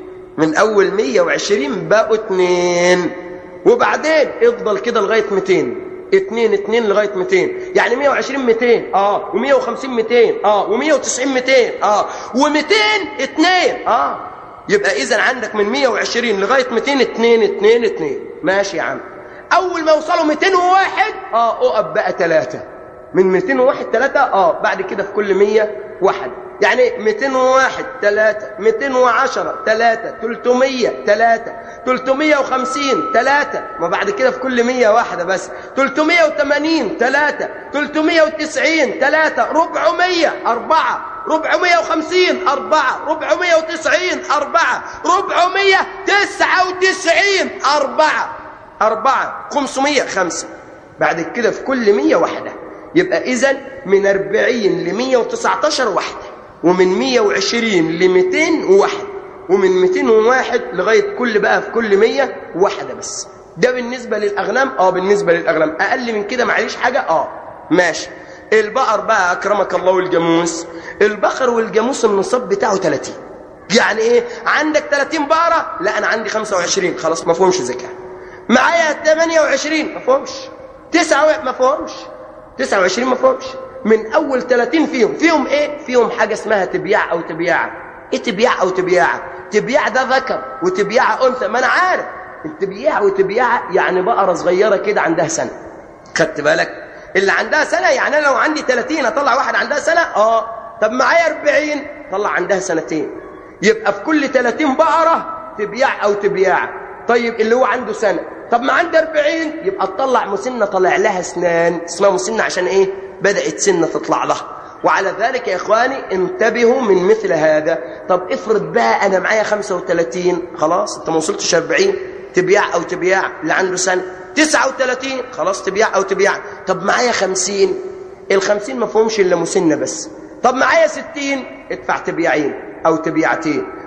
من أول مية وعشرين بقوا اتنين، وبعدين افضل كده لغاية ميتين. اتنين اتنين لغاية ميتين. يعني مية وعشرين ميتين اه ومية وخمسين ميتين اه ومية وتسعين ميتين اه وميتين اتنين اه يبقى إذن عندك من مية وعشرين لغاية ميتين اتنين اتنين اتنين. ماشي يا عم. أول ما يوصلوا ميتين وواحد اه أقف بقى تلاتة. من ميتين وواحد تلاتة اه بعد كده في كل مية واحد. يعني ميتين وواحد تلاتة، ميتين وعشرة تلاتة، تلتمية تلاتة، تلتمية وخمسين تلاتة، وبعد كده في كل مية واحدة بس. تلتمية وتمانين تلاتة، تلتمية وتسعين تلاتة، ربعمية أربعة، ربعمية وخمسين أربعة، ربعمية وتسعين أربعة، ربعمية تسعة وتسعين أربعة، أربعة، خمسمية خمسة. بعد كده في كل مية واحدة. يبقى إذن من أربعين لمية وتسعتاشر واحدة، ومن مية وعشرين لميتين وواحد، ومن ميتين وواحد لغاية كل بقى في كل مية واحدة بس. ده بالنسبة للأغنام. آه بالنسبة للأغنام. أقل من كده معليش حاجة. آه ماشي. البقر بقى أكرمك الله والجاموس. البقر والجاموس النصاب بتاعه تلاتين. يعني إيه؟ عندك تلاتين بقرة؟ لا أنا عندي خمسة وعشرين، خلاص ما فيهمش زكاة. معايا تمانية وعشرين ما فيهمش، تسعة ما فيهمش، تسعة وعشرين ما فيهمش. من أول تلاتين فيهم فيهم إيه؟ فيهم حاجة اسمها تبياع أو تبياعة. إيه تبياع أو تبياعة؟ تبياع ده ذكر وتبياعة أنثى. ما أنا عارف التبياع وتبياعة يعني بقرة صغيرة كده عندها سنة، خدت بالك؟ اللي عندها سنة يعني أنا لو عندي تلاتين أطلع واحد عندها سنة. آه طب معايا أربعين طلع عندها سنتين. يبقى في كل تلاتين بقرة تبياع أو تبياعة. طيب اللي هو عنده سنة، طب ما عندي أربعين يبقى تطلع مسنة طلع لها اسنان، اسمها مسنة عشان ايه؟ بدأت سنة تطلع لها. وعلى ذلك يا اخواني انتبهوا من مثل هذا. طب افرض بقى انا معايا خمسة وتلاتين، خلاص انت ما وصلتش أربعين، تبياع او تبياع اللي عنده سنة. تسعة وتلاتين خلاص تبياع او تبياع. طب معايا خمسين، الخمسين ما فيهمش الا مسنة بس. طب معايا ستين ادفع تبياعين او تبيعتين.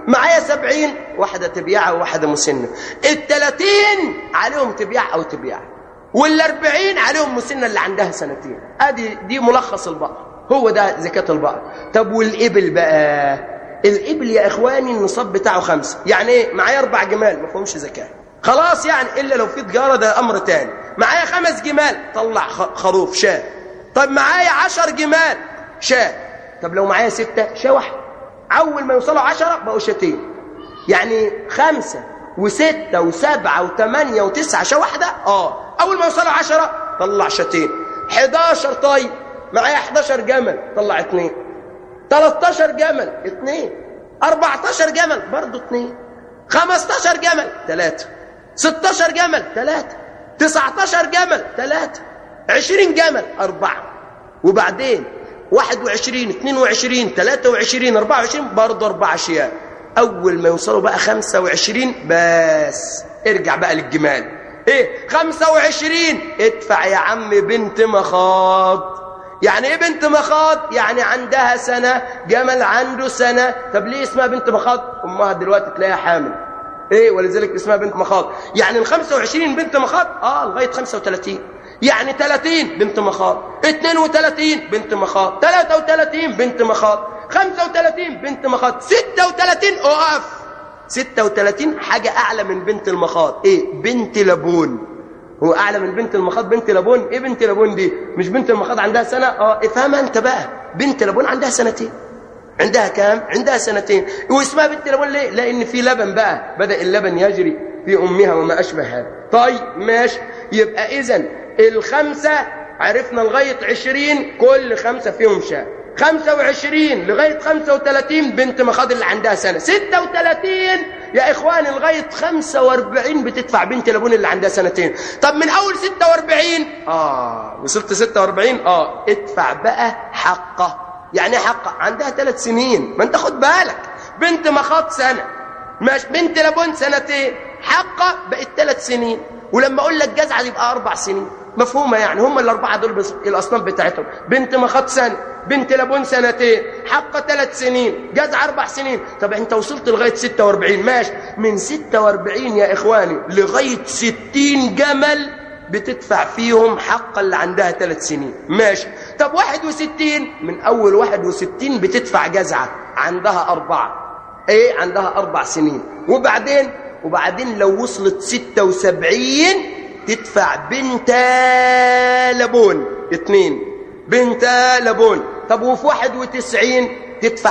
معايا سبعين، واحدة تبيعة وواحدة مسنة. التلاتين عليهم تبيع أو تبيع، والأربعين عليهم مسنة اللي عندها سنتين. ادي دي ملخص البقر، هو ده زكاة البقر. طب والإبل بقى؟ الإبل يا إخواني النصاب بتاعه خمسة. يعني إيه؟ معايا أربع جمال ما فيهمش زكاة خلاص، يعني إلا لو في تجارة ده أمر تاني. معايا خمس جمال طلع خروف شاة. طب معايا عشر جمال شاة. طب لو معايا ستة شاة واحدة. أول ما يوصلوا عشرة بقوا شاتين. يعني خمسة وستة وسبعة وثمانية وتسعة شاة واحدة. آه أول ما يوصلوا عشرة طلع شاتين. حداشر طيب معايا حداشر جمل طلع اتنين. تلتاشر جمل اتنين. أربعتاشر جمل برضو اتنين. خمستاشر جمل تلاتة. ستاشر جمل تلاتة. تسعتاشر جمل تلاتة. عشرين جمل أربعة. وبعدين واحد وعشرين اتنين وعشرين تلاتة وعشرين أربعة وعشرين برضو أربعة شياه. أول ما يوصلوا بقى خمسة وعشرين بس ارجع بقى للجمال. ايه خمسة وعشرين ادفع يا عم بنت مخاض. يعني ايه بنت مخاض؟ يعني عندها سنة، جمل عنده سنة. طب ليه اسمها بنت مخاض؟ امها دلوقتي تلاقيها حامل ايه ولذلك اسمها بنت مخاض. يعني ال خمسة وعشرين بنت مخاض اه لغاية خمسة وثلاثين. يعني ثلاثين بنت مخاض، اثنين وثلاثين بنت مخاض، ثلاثة وثلاثين بنت مخاض، خمسة وثلاثين بنت مخاض، ستة وثلاثين اقف. ستة وثلاثين حاجة اعلى من بنت المخاض. ايه؟ بنت لبون. هو اعلى من بنت المخاض بنت لبون. ايه بنت لبون دي؟ مش بنت المخاض عندها سنة؟ اه افهمها انت بقى. بنت لبون عندها سنتين. عندها كام؟ عندها سنتين. واسمها بنت لبون ليه؟ لان في لبن بقى، بدأ اللبن يجري في امها وما اشبه هذا. طيب ماشي. يبقى اذا الخمسة عرفنا لغاية عشرين كل خمسة فيهم شاة. خمسة وعشرين لغاية خمسة وثلاثين بنت مخاض اللي عندها سنة. ستة وثلاثين يا إخواني لغاية خمسة وأربعين بتدفع بنت لبون اللي عندها سنتين. طب من أول ستة وأربعين آه وصلت ستة وأربعين آه ادفع بقى حقه. يعني حقه عندها ثلاث سنين. ما انت خد بالك، بنت مخاض سنة ماشي، بنت لبون سنتين، حقه بقت ثلاث سنين. ولما أقول لك جزعة يبقى أربع سنين. مفهومة يعني؟ هم الأربعة دول بس الأصناف بتاعتهم. بنت مخاض سنة، بنت لبون سنتين، حقه ثلاث سنين، جزع أربع سنين. طب أنت وصلت لغاية ستة وأربعين ماشي. من ستة وأربعين يا إخواني لغاية ستين جمل بتدفع فيهم حق اللي عندها ثلاث سنين ماشي. طب واحد وستين من أول واحد وستين بتدفع جزعة عندها أربعة. إيه؟ عندها أربع سنين. وبعدين وبعدين لو وصلت ستة وسبعين تدفع بنت لبون اتنين. بنت لبون. طب وفي واحد وتسعين تدفع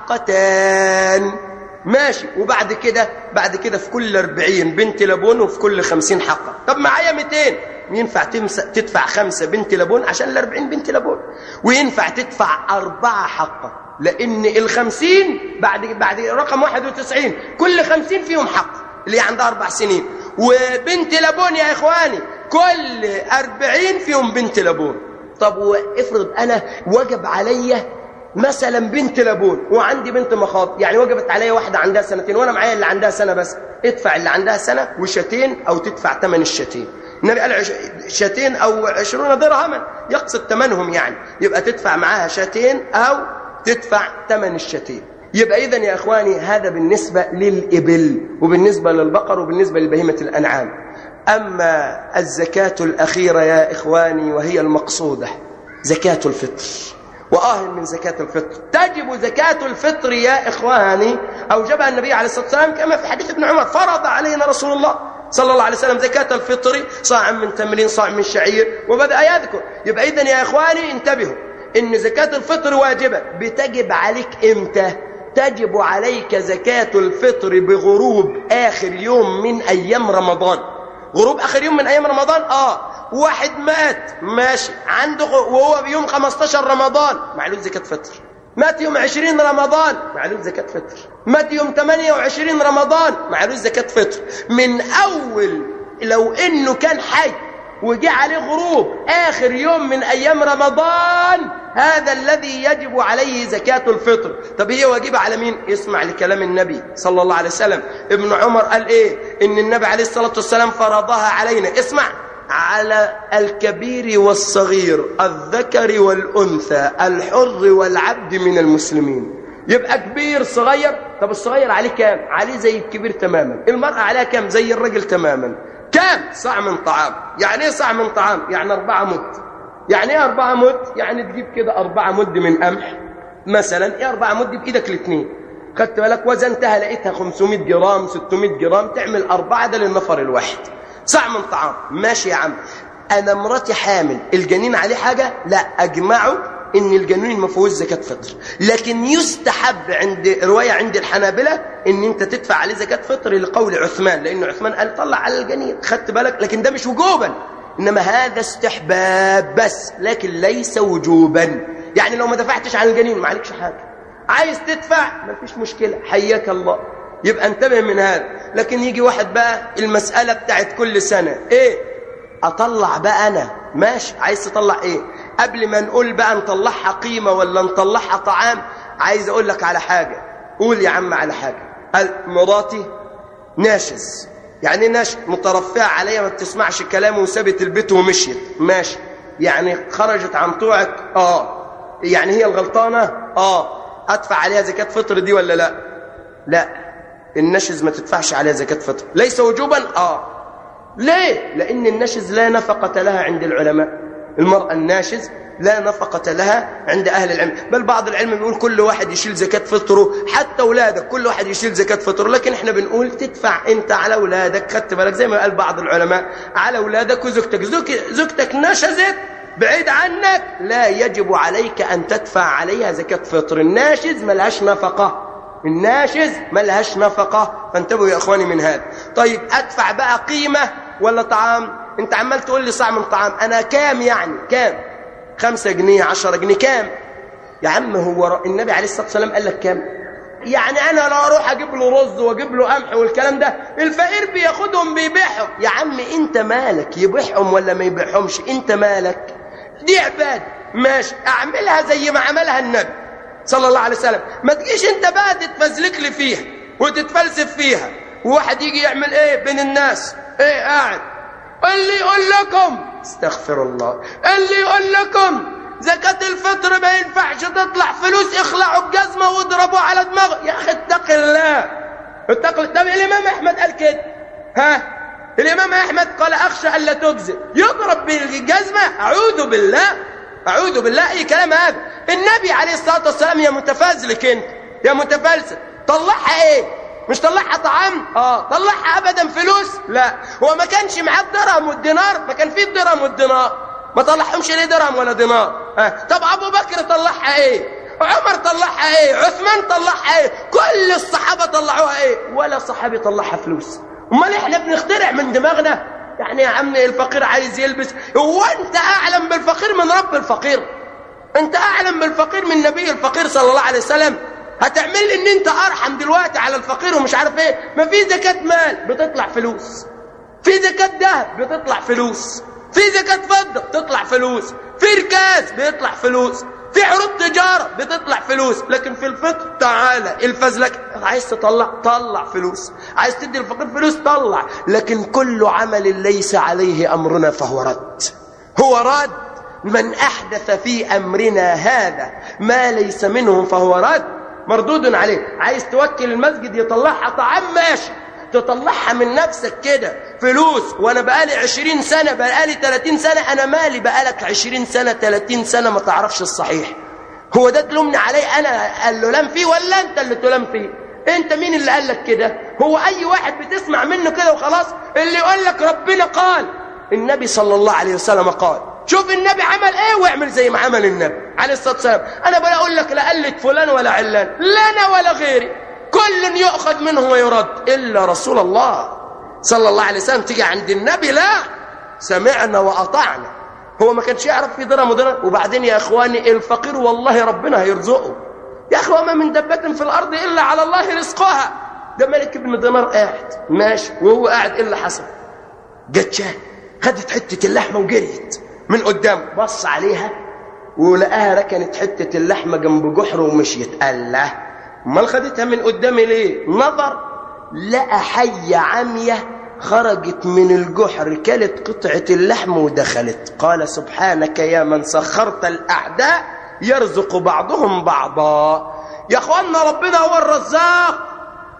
حقتان ماشي. وبعد كده بعد كده في كل أربعين بنت لبون وفي كل خمسين حقه. طب معايا مئتين ينفع تدفع خمسة بنت لبون عشان الأربعين بنت لبون، وينفع تدفع أربعة حقه لأن الخمسين بعد بعد رقم واحد وتسعين كل خمسين فيهم حق اللي عندها أربع سنين. وبنت لبون يا إخواني كل أربعين فيهم بنت لبون. طب وافرض أنا وجب عليا مثلا بنت لبون وعندي بنت مخاض، يعني وجبت عليا واحدة عندها سنتين وأنا معايا اللي عندها سنة بس، ادفع اللي عندها سنة وشتين أو تدفع ثمن الشتين. النبي قال شتين أو عشرون درهما يقصد ثمنهم، يعني يبقى تدفع معاها شتين أو تدفع ثمن الشتين. يبقى إذن يا إخواني هذا بالنسبة للإبل وبالنسبة للبقر وبالنسبة لبهيمة الأنعام. أما الزكاة الأخيرة يا إخواني وهي المقصودة زكاة الفطر. وآه من زكاة الفطر. تجب زكاة الفطر يا إخواني أوجبها النبي عليه الصلاة والسلام كما في حديث ابن عمر. فرض علينا رسول الله صلى الله عليه وسلم زكاة الفطر صاع من تمرين صاع من شعير، وبدأ يذكر. يبقى إذن يا إخواني انتبهوا إن زكاة الفطر واجبة. بتجب عليك إمتى؟ تجب عليك زكاة الفطر بغروب آخر يوم من أيام رمضان. غروب آخر يوم من أيام رمضان آه واحد مات ماشي عنده وهو بيوم خمستاشر رمضان معلوش زكاة فطر. مات يوم عشرين رمضان معلوش زكاة فطر. مات يوم ثمانية وعشرين رمضان معلوش زكاة فطر. من أول لو إنه كان حي وجاء عليه غروب آخر يوم من أيام رمضان هذا الذي يجب عليه زكاة الفطر. طب هي واجبة على مين؟ اسمع لكلام النبي صلى الله عليه وسلم. ابن عمر قال إيه؟ إن النبي عليه الصلاة والسلام فرضها علينا. اسمع، على الكبير والصغير، الذكر والأنثى، الحر والعبد من المسلمين. يبقى كبير صغير طب الصغير عليه كام؟ عليه زي الكبير تماما. المرأة عليها كام؟ زي الرجل تماما. كام؟ صاع من طعام. يعني ايه صاع من طعام؟ يعني أربعة مد. يعني ايه أربعة مد؟ يعني تجيب كده أربعة مد من قمح مثلا. ايه أربعة مد؟ بإيدك الاثنين. خدت بالك؟ وزنتها لقيتها خمسمائة جرام ستمائة جرام، تعمل أربعة، ده للنفر الواحد. صاع من طعام. ماشي يا عم. أنا مراتي حامل، الجنين عليه حاجة؟ لا، أجمعوا إن الجنين ما فيهوش زكاة فطر، لكن يستحب عند رواية عند الحنابلة إن أنت تدفع عليه زكاة فطر لقول عثمان، لأن عثمان قال طلع على الجنين. خدت بالك؟ لكن ده مش وجوبا، إنما هذا استحباب بس، لكن ليس وجوبا. يعني لو ما دفعتش عن الجنين ما عليكش حاجة. عايز تدفع ما فيش مشكلة، حياك الله. يبقى انتبه من هذا. لكن يجي واحد بقى المسألة بتاعت كل سنة ايه؟ اطلع بقى انا. ماشي، عايز تطلع ايه؟ قبل ما نقول بقى نطلعها قيمة ولا نطلعها طعام، عايز اقول لك على حاجة. قول يا عم على حاجة. قال مراتي ناشز. يعني ناشز مترفعة عليها، ما بتسمعش كلامه وسابت البيت ومشيت. ماشي، يعني خرجت عن طوعك. اه يعني هي الغلطانة. اه ادفع عليها زكاة فطر دي ولا لا؟ لا، النشز ما تدفعش عليها زكاة فطر. ليس وجوبا. اه ليه؟ لان النشز لا نفقة لها عند العلماء. المرأة الناشز لا نفقة لها عند اهل العلم، بل بعض العلم بيقول كل واحد يشيل زكاة فطره، حتى اولادك كل واحد يشيل زكاة فطره. لكن احنا بنقول تدفع انت على اولادك. خدت بالك؟ زي ما قال بعض العلماء على اولادك وزوجتك. زوجتك نشزت بعيد عنك، لا يجب عليك أن تدفع عليها زكاة فطر. الناشز ملهاش نفقة. الناشز ملهاش نفقة. فانتبهوا يا أخواني من هذا. طيب أدفع بقى قيمة ولا طعام؟ أنت عمال تقول لي صاع من طعام. أنا كام يعني؟ كام؟ خمسة جنيه عشرة جنيه كام؟ يا عم هو النبي عليه الصلاة والسلام قال لك كام؟ يعني أنا لو أروح أجيب له رز وأجيب له قمح والكلام ده، الفقير بياخدهم بيبيعهم. يا عم أنت مالك يبيعهم ولا ما يبيعهمش؟ أنت مالك؟ دي عبادة. ماشي، اعملها زي ما عملها النبي صلى الله عليه وسلم. ما تجيش انت بقى تتفزلك لي فيها وتتفلسف فيها. وواحد يجي يعمل ايه بين الناس؟ ايه قاعد اللي يقول لكم استغفر الله، اللي يقول لكم زكاة الفطر ما ينفعش تطلع فلوس، اخلعوا الجزمة واضربوا على دماغه. يا اخي اتق الله، اتق الله. طب الامام احمد قال كده. ها الإمام أحمد قال أخشى ألا تجزئ، يضرب بالجزمة؟ أعوذ بالله، أعوذ بالله. أي كلام هذا؟ النبي عليه الصلاة والسلام يا متفازلك أنت يا متفلسف، طلعها إيه؟ مش طلعها طعام؟ آه طلعها أبدا فلوس؟ لا. هو ما كانش معاه الدرهم والدينار؟ ما كان فيه الدرهم والدينار، ما طلعهمش ليه درهم ولا دينار؟ آه. طب أبو بكر طلعها إيه؟ عمر طلعها إيه؟ عثمان طلعها إيه؟ كل الصحابة طلعوها إيه؟ ولا صحابي طلعها فلوس. امال احنا بنخترع من دماغنا؟ يعني يا عم الفقير عايز يلبس، هو انت اعلم بالفقير من رب الفقير؟ انت اعلم بالفقير من نبي الفقير صلى الله عليه وسلم؟ هتعمل لي ان انت ارحم دلوقتي على الفقير ومش عارف ايه؟ ما في زكاة مال بتطلع فلوس، في زكاة ذهب بتطلع فلوس، في زكاة فضة بتطلع فلوس، في ركاز بيطلع فلوس، في عروض تجارة بتطلع فلوس. لكن في الفطر تعالى الفزلك، عايز تطلع طلع فلوس، عايز تدي الفقير فلوس طلع. لكن كل عمل ليس عليه أمرنا فهو رد. هو رد. من أحدث في أمرنا هذا ما ليس منه فهو رد، مردود عليه. عايز توكل المسجد يطلعها طعام؟ ماشي، تطلعها من نفسك كده فلوس. وانا بقالي عشرين سنة، بقالي ثلاثين سنة، انا مالي بقالك عشرين سنة ثلاثين سنة ما تعرفش الصحيح؟ هو ده تلومني عليه انا اللي لم فيه ولا انت اللي تلام فيه؟ انت مين اللي قال لك كده؟ هو اي واحد بتسمع منه كده وخلاص؟ اللي يقول لك ربنا قال، النبي صلى الله عليه وسلم قال. شوف النبي عمل ايه واعمل زي ما عمل النبي عليه الصلاة والسلام. انا بلا اقول لك لا قلت فلان ولا علان، لا انا ولا غيري، كل يؤخذ منه ويرد إلا رسول الله صلى الله عليه وسلم. تيجي عند النبي لا، سمعنا وأطعنا. هو ما كانش يعرف في درهم ودرهم. وبعدين يا إخواني الفقير والله ربنا هيرزقه. يا أخي وما من دبة في الأرض إلا على الله رزقها. ده ملك ابن دينار قاعد ماشي، وهو قاعد إيه اللي حصل؟ جت شاه خدت حتة اللحمة وجريت من قدام، بص عليها ولقاها ركنت حتة اللحمة جنب جحر ومشيت. قال له امال خدتها من قدامي ليه؟ نظر لقى حية عمية خرجت من الجحر، كلت قطعة اللحم ودخلت. قال سبحانك يا من سخرت الأعداء يرزق بعضهم بعضا. يا اخوانا ربنا هو الرزاق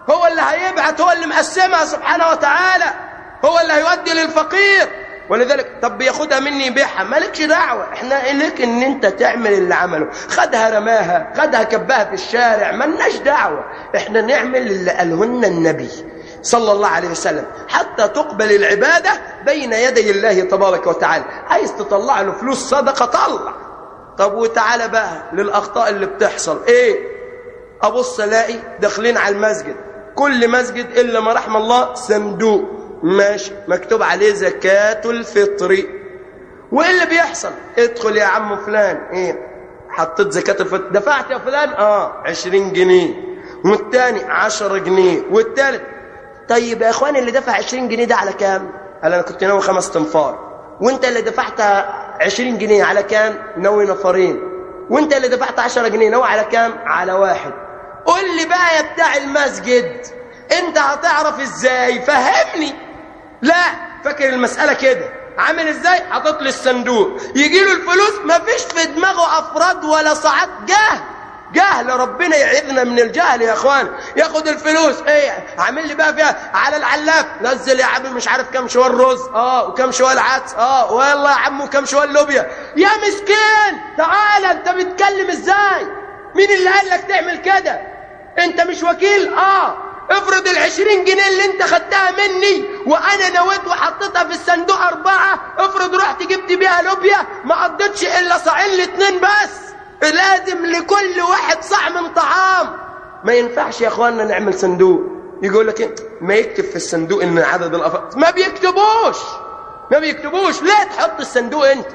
هو اللي هيبعت، هو اللي مقسمها سبحانه وتعالى، هو اللي هيودي للفقير. ولذلك طب بياخدها مني يبيعها، مالكش دعوة، احنا لك ان انت تعمل اللي عمله. خدها رماها، خدها كبها في الشارع، مالناش دعوة، احنا نعمل اللي قالهن النبي صلى الله عليه وسلم حتى تقبل العبادة بين يدي الله تبارك وتعالى. عايز تطلع له فلوس صدقة طلع. طب وتعالى بقى للأخطاء اللي بتحصل. ايه؟ ابص الاقي داخلين على المسجد، كل مسجد الا ما رحم الله صندوق ماشي مكتوب عليه زكاة الفطر. وايه اللي بيحصل؟ ادخل يا عم فلان، ايه حطيت زكاة الفطر، دفعت يا فلان اه عشرين جنيه، والتاني عشرة جنيه، والتالت. طيب يا اخواني اللي دفع عشرين جنيه ده على كام؟ قال انا كنت ناوي خمس تنفار. وانت اللي دفعت عشرين جنيه على كام؟ ناوي نفرين. وانت اللي دفعت عشرة جنيه ناوي على كام؟ على واحد. قول لي بقى يا بتاع المسجد انت هتعرف ازاي؟ فهمني. لا، فاكر المسألة كده عامل ازاي؟ حاطط لي الصندوق، يجي له الفلوس مفيش في دماغه افراد ولا صعاد. جهل جهل، ربنا يعيذنا من الجهل يا اخوان. ياخد الفلوس ايه عامل لي بقى فيها على العلاف، نزل يا عم مش عارف كم شوال رز اه وكم شوال عدس اه والله يا عم وكم شوال لوبيا. يا مسكين تعالى، انت بتتكلم ازاي؟ مين اللي قال لك تعمل كده؟ انت مش وكيل؟ اه افرض العشرين جنيه اللي انت خدتها مني وانا نويت وحطيتها في الصندوق اربعة، افرض رحت جبت بيها لوبيا ما قضيتش الا صاعين لاتنين بس، لازم لكل واحد صاع من طعام. ما ينفعش يا اخواننا نعمل صندوق. يقول لك ايه؟ ما يكتب في الصندوق ان عدد الافراد، ما بيكتبوش ما بيكتبوش ليه تحط الصندوق انت؟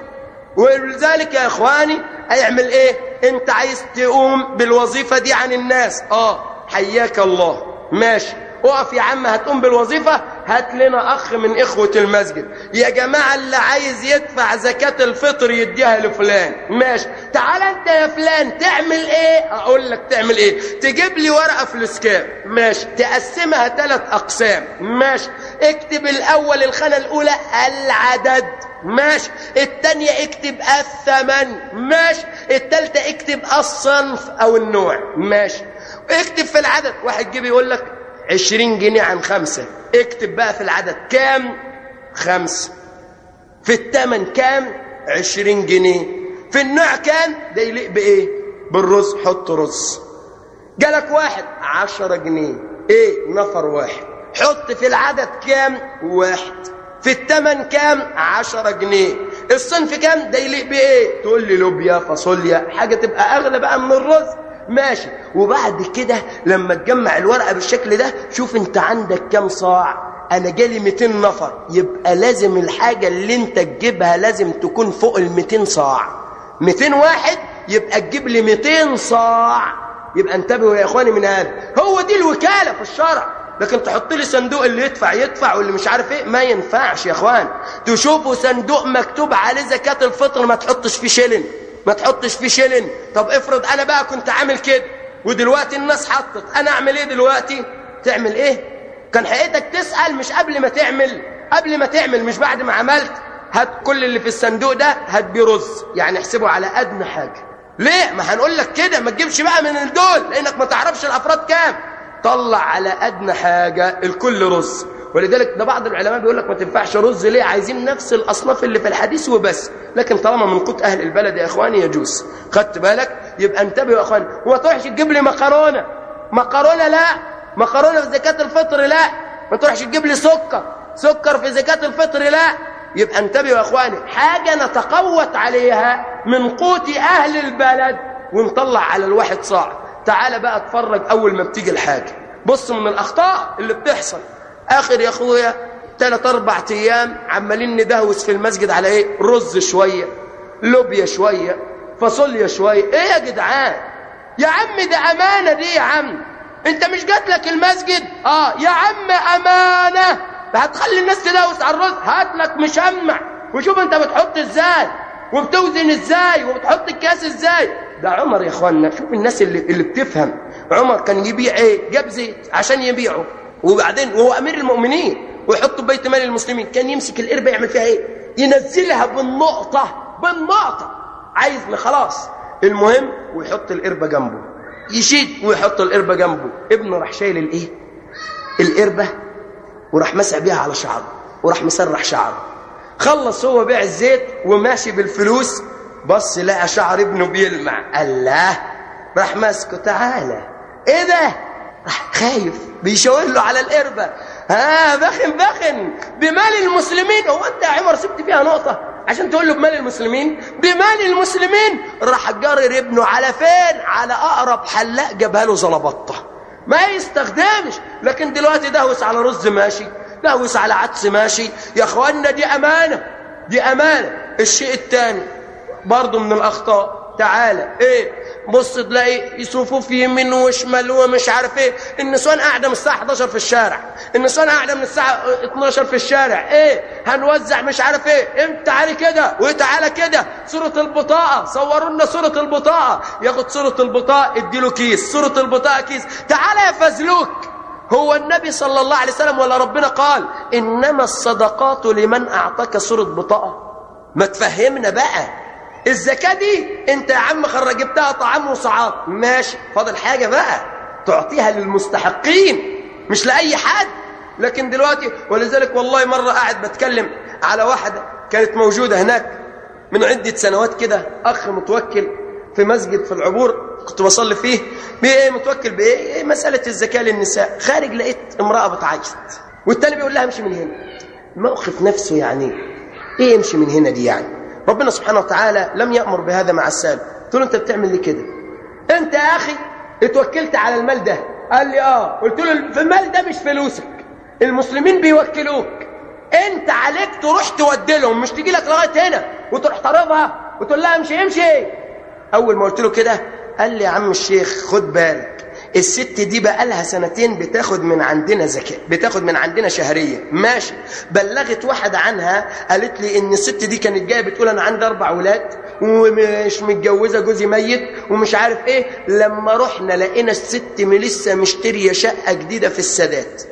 ولذلك يا اخواني هيعمل ايه؟ انت عايز تقوم بالوظيفة دي عن الناس، اه حياك الله ماشي، اقف يا عم هتقوم بالوظيفة، هات لنا اخ من اخوة المسجد، يا جماعة اللي عايز يدفع زكاة الفطر يديها لفلان، ماشي. تعال انت يا فلان تعمل ايه؟ اقول لك تعمل ايه؟ تجيب لي ورقة فلوسكاب، ماشي، تقسمها ثلاث اقسام، ماشي، اكتب الاول الخانة الاولى العدد، ماشي، الثانية اكتب الثمن، ماشي، الثالثة اكتب الصنف او النوع، ماشي. اكتب في العدد، واحد جيب يقول لك عشرين جنيه عن خمسة، اكتب بقى في العدد كام؟ خمسة. في الثمن كام؟ عشرين جنيه. في النوع كام؟ ده يليق بايه؟ بالرز، حط رز. جالك واحد عشرة جنيه، ايه نفر واحد، حط في العدد كام؟ واحد. في الثمن كام؟ عشرة جنيه. الصنف كام؟ ده يليق بايه؟ تقول لي لوبيا فاصوليا، حاجة تبقى اغلى بقى من الرز، ماشي. وبعد كده لما تجمع الورقة بالشكل ده شوف انت عندك كام صاع. انا جالي مئتين نفر، يبقى لازم الحاجة اللي انت تجيبها لازم تكون فوق المئتين صاع. مئتين واحد يبقى تجيب لي مئتين صاع. يبقى انتبهوا يا اخواني من هذا، هو دي الوكالة في الشرع. لكن تحط لي صندوق اللي يدفع يدفع واللي مش عارف ايه، ما ينفعش يا اخوان. تشوفوا صندوق مكتوب عليه زكاة الفطر ما تحطش فيه شلن، ما تحطش فيه شلن. طب افرض انا بقى كنت عامل كده ودلوقتي الناس حطت، انا اعمل ايه دلوقتي؟ تعمل ايه؟ كان حقيقتك تسأل، مش قبل ما تعمل. قبل ما تعمل مش بعد ما عملت. هات كل اللي في الصندوق ده هات بيه رز، يعني احسبه على ادنى حاجة. ليه؟ ما هنقول لك كده، ما تجيبش بقى من الدول لانك ما تعرفش الافراد كام. طلع على ادنى حاجة الكل رز. ولذلك ده بعض العلماء بيقول لك ما تنفعش رز، ليه؟ عايزين نفس الاصناف اللي في الحديث وبس. لكن طالما من قوت اهل البلد يا اخواني يجوز. خدت بالك؟ يبقى انتبهوا يا اخواني، وما تروحش تجيب لي مكرونه مكرونه لا، مكرونه في زكاه الفطر لا، ما تروحش تجيب لي سكر سكر في زكاه الفطر لا. يبقى انتبهوا يا اخواني، حاجه نتقوت عليها من قوت اهل البلد ونطلع على الواحد صاع. تعال بقى اتفرج اول ما بتيجي الحاجه. بص من الاخطاء اللي بتحصل، اخر يا اخويا ثلاث اربع ايام عمالين ندهوس في المسجد على ايه؟ رز شويه، لوبيا شويه، فاصوليا شويه. ايه يا جدعان؟ يا عم ده امانه دي يا عم. انت مش جات لك المسجد؟ اه يا عم امانه. هتخلي الناس تدهوس على الرز؟ هات لك مشمع وشوف انت بتحط ازاي وبتوزن ازاي وبتحط الكاس ازاي. ده عمر يا اخوانا، شوف الناس اللي اللي بتفهم. عمر كان يبيع ايه؟ جاب زيت عشان يبيعه، وبعدين وهو امير المؤمنين ويحطه بيت مال المسلمين، كان يمسك القربة يعمل فيها ايه؟ ينزلها بالنقطة بالنقطة. عايز خلاص المهم، ويحط القربة جنبه، يشيد ويحط القربة جنبه. ابنه راح شايل الايه؟ القربة وراح مسح بيها على شعره وراح مسرح شعره. خلص هو بيع الزيت وماشي بالفلوس، بص لقى شعر ابنه بيلمع. الله، راح ماسكه، تعالى ايه ده؟ راح خايف بيشاور له على القربة. ها بخن بخن بمال المسلمين. هو انت يا عمر سبت فيها نقطة عشان تقول له بمال المسلمين؟ بمال المسلمين. راح جرر ابنه على فين؟ على اقرب حلاق جابها له زلبطة ما يستخدمش. لكن دلوقتي دهوس على رز ماشي، دهوس على عدس ماشي. يا اخوانا دي امانة، دي امانة. الشيء الثاني برضو من الاخطاء، تعالى ايه بص تلاقي يصرفوا في يمين وشمال ومش عارف ايه. النسوان قاعده من الساعه احداشر في الشارع، النسوان قاعده من الساعه اتناشر في الشارع. ايه هنوزع مش عارف ايه، امتى تعالى كده وتعالى كده. صوره البطاقه، صوروا لنا صوره البطاقه. ياخد صوره البطاقه اديله كيس، صوره البطاقه كيس. تعالى يا فزلوك، هو النبي صلى الله عليه وسلم ولا ربنا قال انما الصدقات لمن اعطاك صوره بطاقه؟ ما تفهمنا بقى. الزكاة دي انت يا عم خرج جبتها طعام وصعاب، ماشي، فاضل حاجة بقى تعطيها للمستحقين مش لأي حد. لكن دلوقتي، ولذلك والله مرة قاعد بتكلم على واحدة كانت موجودة هناك من عدة سنوات كده، أخ متوكل في مسجد في العبور كنت بصلي فيه. بإيه متوكل بإيه؟ مسألة الزكاة للنساء. خارج لقيت امرأة بتعيط والتاني بيقول لها امشي من هنا. الموقف نفسه يعني ايه امشي من هنا دي؟ يعني ربنا سبحانه وتعالى لم يأمر بهذا مع السالم. قلت له انت بتعمل ليه كده؟ انت يا اخي اتوكلت على المال ده. قال لي اه. قلت له في المال ده مش فلوسك، المسلمين بيوكلوك، انت عليك تروح تودي لهم، مش تجي لك لغايه هنا وتروح طردها وتقول لها امشي امشي. اول ما قلت له كده قال لي يا عم الشيخ خد بالك، الست دي بقى لها سنتين بتاخد من عندنا زكاة، بتاخد من عندنا شهرية. ماشي، بلغت واحدة عنها قالت لي ان الست دي كانت جاية بتقول انا عندي اربع اولاد ومش متجوزة، جوزي ميت ومش عارف ايه. لما رحنا لقينا الست لسه مشترية شقة جديدة في السادات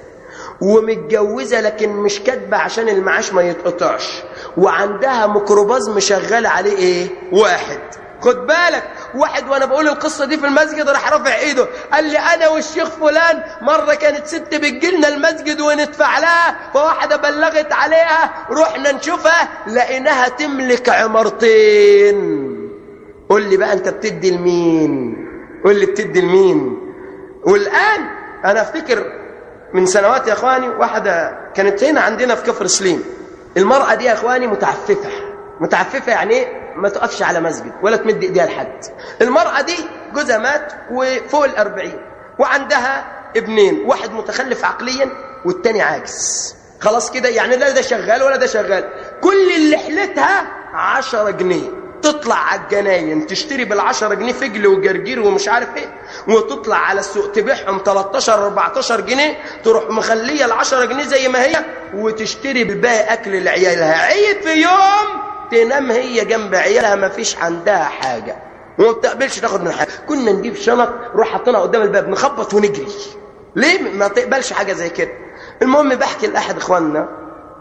ومتجوزة لكن مش كاتبة عشان المعاش ما يتقطعش، وعندها ميكروباص مشغلة عليه ايه واحد. خد بالك، واحد وانا بقول القصة دي في المسجد راح رافع ايده قال لي انا والشيخ فلان مرة كانت ست بتجيلنا المسجد وندفع لها، فواحدة بلغت عليها رحنا نشوفها لقيناها تملك عمارتين. قول لي بقى انت بتدي لمين؟ قول لي بتدي لمين؟ والان انا افتكر من سنوات يا اخواني واحدة كانت هنا عندنا في كفر سليم. المرأة دي يا اخواني متعففة. متعففة يعني ايه؟ ما تقفش على مسجد ولا تمد ايديها لحد. المرأة دي جوزها مات وفوق الأربعين وعندها ابنين، واحد متخلف عقليا والتاني عاجز. خلاص كده يعني لا ده شغال ولا ده شغال. كل اللي حلتها عشرة جنيه، تطلع على الجناين تشتري بالعشرة جنيه فجل وجرجير ومش عارف ايه، وتطلع على السوق تبيعهم تلتاشر اربعتاشر جنيه، تروح مخليه العشرة جنيه زي ما هي وتشتري بالباقي اكل لعيالها. عيد في يوم تنام هي جنب عيالها ما فيش عندها حاجة وما بتقبلش تاخد من حاجة. كنا نجيب شنط نروح حاطينها قدام الباب نخبط ونجري. ليه ما تقبلش حاجة زي كده؟ المهم بحكي لأحد إخواننا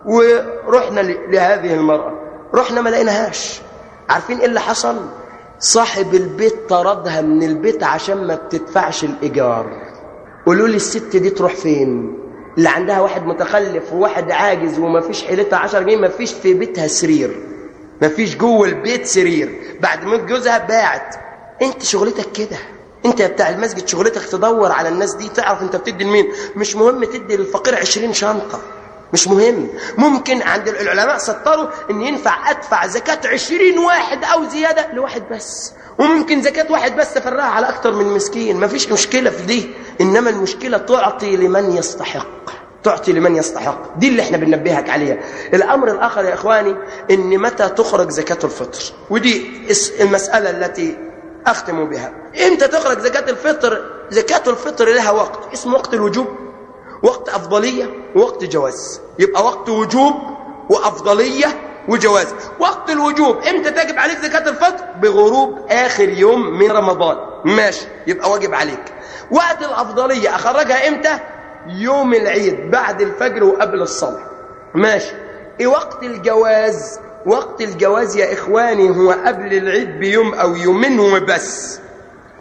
ورحنا لهذه المرأة، رحنا ما لقيناهاش. عارفين إيه اللي حصل؟ صاحب البيت طردها من البيت عشان ما بتدفعش الإيجار. قولوا لي الست دي تروح فين؟ اللي عندها واحد متخلف وواحد عاجز وما فيش حيلتها عشرة جنيه، ما فيش في بيتها سرير، ما فيش جوه البيت سرير، بعد ما جوزها باعت. انت شغلتك كده، انت بتاع المسجد شغلتك تدور على الناس دي تعرف انت بتدي لمين. مش مهم تدي للفقير عشرين شنطة، مش مهم. ممكن عند العلماء سطروا ان ينفع ادفع زكاة عشرين واحد او زيادة لواحد بس، وممكن زكاة واحد بس تفرقها على اكتر من مسكين، ما فيش مشكلة في دي. انما المشكلة تعطي لمن يستحق، تعطي لمن يستحق. دي اللي احنا بننبهك عليها. الامر الاخر يا اخواني ان متى تخرج زكاة الفطر، ودي المسألة التي اختم بها. امتى تخرج زكاة الفطر؟ زكاة الفطر لها وقت اسمه وقت الوجوب، وقت افضلية، ووقت جواز. يبقى وقت وجوب وافضلية وجواز. وقت الوجوب امتى تجب عليك زكاة الفطر؟ بغروب اخر يوم من رمضان، ماشي، يبقى واجب عليك. وقت الافضلية اخرجها امتى؟ يوم العيد بعد الفجر وقبل الصلاة، ماشي. ايه وقت الجواز؟ وقت الجواز يا اخواني هو قبل العيد بيوم او يومين وبس.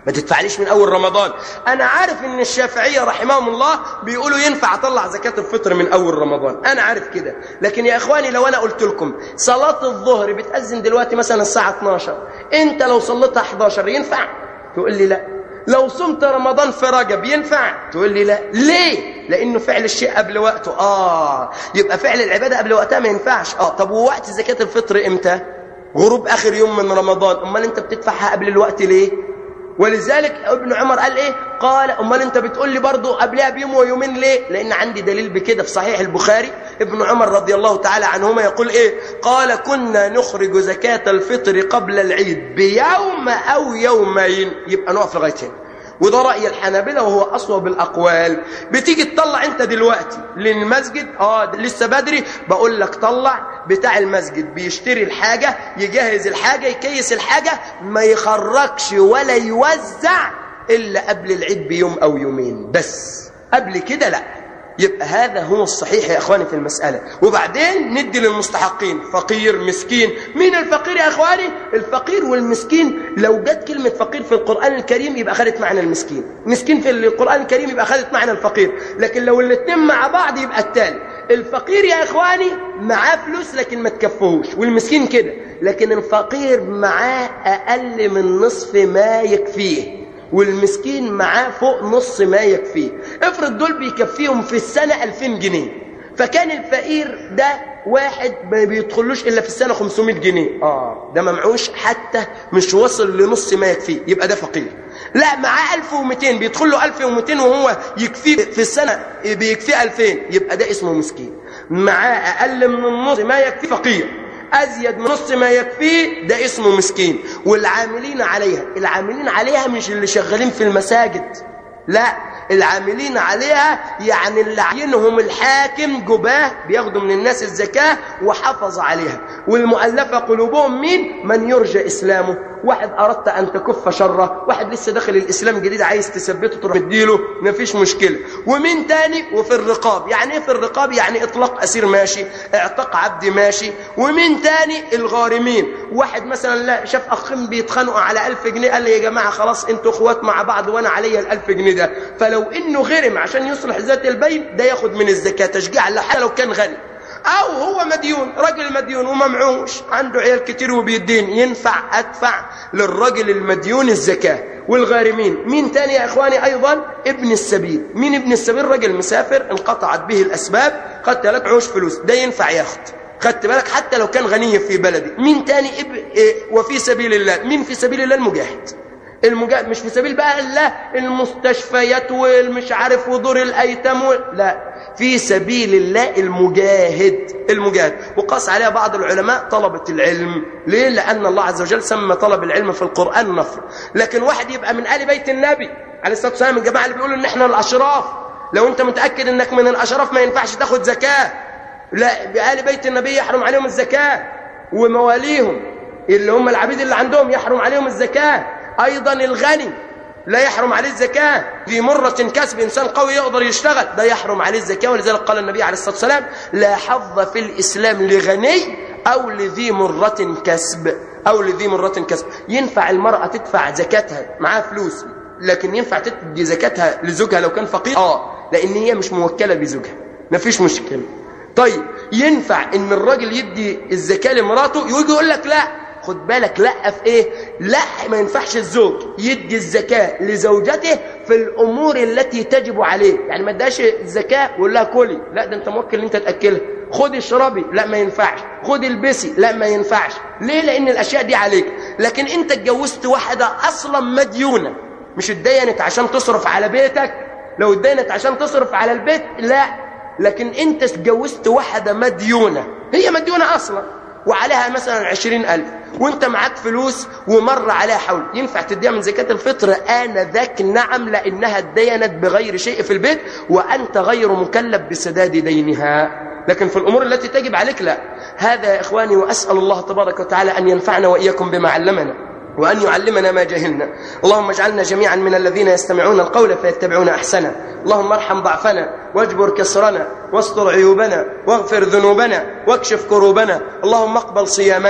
ما تدفعليش من أول رمضان. أنا عارف إن الشافعية رحمهم الله بيقولوا ينفع أطلع زكاة الفطر من أول رمضان، أنا عارف كده. لكن يا إخواني لو أنا قلت لكم صلاة الظهر بتأذن دلوقتي مثلا الساعة اتناشر، أنت لو صليتها حداشر ينفع؟ تقول لي لا. لو صمت رمضان في رجب ينفع؟ تقول لي لا. ليه؟ لأنه فعل الشيء قبل وقته. آه يبقى فعل العبادة قبل وقتها ما ينفعش. آه طب ووقت زكاة الفطر إمتى؟ غروب آخر يوم من رمضان. أمال أنت بتدفعها قبل الوقت ليه؟ ولذلك ابن عمر قال إيه؟ قال أمال أنت بتقول لي برضو قبلها بيوم ويومين ليه؟ لأن عندي دليل بكده في صحيح البخاري. ابن عمر رضي الله تعالى عنهما يقول إيه؟ قال كنا نخرج زكاة الفطر قبل العيد بيوم أو يومين. يبقى نقف لغاية هنا، وده رأي الحنابلة وهو أصوب الأقوال. بتيجي تطلع أنت دلوقتي للمسجد، آه لسه بدري، بقول لك طلع بتاع المسجد بيشتري الحاجة، يجهز الحاجة، يكيس الحاجة، ما يخرجش ولا يوزع إلا قبل العيد بيوم أو يومين بس، قبل كده لا. يبقى هذا هو الصحيح يا أخواني في المسألة. وبعدين ندي للمستحقين، فقير مسكين. مين الفقير يا أخواني؟ الفقير والمسكين لو جت كلمة فقير في القرآن الكريم يبقى خدت معنى المسكين، مسكين في القرآن الكريم يبقى خدت معنى الفقير. لكن لو الاثنين مع بعض يبقى التالي. الفقير يا إخواني معاه فلوس لكن ما تكفهوش، والمسكين كده. لكن الفقير معاه أقل من نصف ما يكفيه، والمسكين معاه فوق نص ما يكفيه. افرض دول بيكفيهم في السنة ألفين جنيه، فكان الفقير ده واحد ما بيدخلوش إلا في السنة خمسمائة جنيه، آه ده ما معوش حتى مش وصل لنص ما يكفيه، يبقى ده فقير. لا معاه ألف ومئتين بيدخل له ألف ومئتين وهو يكفيه في السنة بيكفيه ألفين، يبقى ده اسمه مسكين. معاه أقل من النص ما يكفيه فقير، أزيد من نص ما يكفيه ده اسمه مسكين. والعاملين عليها، العاملين عليها مش اللي شغالين في المساجد، لا، العاملين عليها يعني اللي عينهم الحاكم جباه بياخدوا من الناس الزكاة وحافظ عليها. والمؤلفة قلوبهم مين؟ من يرجى إسلامه، واحد أردت أن تكف شره، واحد لسه داخل الإسلام جديد عايز تثبته تروح مديله مفيش مشكلة. ومين تاني؟ وفي الرقاب. يعني إيه في الرقاب؟ يعني إطلاق أسير ماشي، اعتق عبد ماشي. ومين تاني؟ الغارمين. واحد مثلا لا شاف أخين بيتخانقوا على ألف جنيه، قال لي يا جماعة خلاص انتوا اخوات مع بعض وانا عليا الألف جنيه ده، فلو انه غرم عشان يصلح ذات البين ده ياخد من الزكاة تشجيع له حتى لو كان غني. او هو مديون، راجل مديون وممعوش عنده عيال كتير وبيدين، ينفع ادفع للراجل المديون الزكاة. والغارمين مين تاني يا اخواني؟ ايضا ابن السبيل. مين ابن السبيل؟ راجل مسافر انقطعت به الاسباب، خدت لك معوش فلوس، ده ينفع ياخد، خدت بالك حتى لو كان غني في بلدي. مين تاني؟ اب... إيه؟ وفي سبيل الله. مين في سبيل الله؟ المجاهد. المجاهد مش في سبيل بقى الله المستشفيات والمش عارف ودور الايتام و... لا، في سبيل الله المجاهد. المجاهد وقاس عليها بعض العلماء طلبة العلم. ليه؟ لأن الله عز وجل سمى طلب العلم في القرآن نفر. لكن واحد يبقى من آل بيت النبي عليه الصلاة والسلام، الجماعة اللي بيقولوا ان احنا الاشراف، لو انت متأكد انك من الاشراف ما ينفعش تاخد زكاة. لا، بآل بيت النبي يحرم عليهم الزكاة، ومواليهم اللي هم العبيد اللي عندهم يحرم عليهم الزكاة. أيضا الغني لا يحرم عليه الزكاة، ذي مرة كسب، إنسان قوي يقدر يشتغل، ده يحرم عليه الزكاة. ولذلك قال النبي عليه الصلاة والسلام لا حظ في الإسلام لغني أو لذي مرة كسب، أو لذي مرة كسب. ينفع المرأة تدفع زكاتها معاها فلوس، لكن ينفع تدي زكاتها لزوجها لو كان فقير؟ آه لأن هي مش موكلة بزوجها، مفيش مشكلة. طيب ينفع إن الراجل يدي الزكاة لمراته؟ يجي يقول لك لا، خد بالك، لا في ايه؟ لا، ما ينفعش الزوج يدي الزكاة لزوجته في الامور التي تجب عليه. يعني ما اداش الزكاة ويقول لها كلي، لا ده انت موكل انت تاكلها. خدي اشربي، لا ما ينفعش. خدي البسي، لا ما ينفعش. ليه؟ لان الاشياء دي عليك. لكن انت اتجوزت واحدة اصلا مديونة، مش اتدينت عشان تصرف على بيتك. لو اتدينت عشان تصرف على البيت لا، لكن انت اتجوزت واحدة مديونة، هي مديونة اصلا وعليها مثلا عشرين ألف، وانت معاك فلوس ومر عليها حول، ينفع تديها من زكاة الفطر آنذاك؟ نعم، لأنها اتدينت بغير شيء في البيت وأنت غير مكلف بسداد دينها. لكن في الأمور التي تجب عليك لا. هذا يا إخواني، وأسأل الله تبارك وتعالى أن ينفعنا وإياكم بما علمنا وأن يعلمنا ما جهلنا. اللهم اجعلنا جميعا من الذين يستمعون القول فيتبعون أحسنه. اللهم ارحم ضعفنا واجبر كسرنا واستر عيوبنا واغفر ذنوبنا واكشف كروبنا. اللهم اقبل صيامنا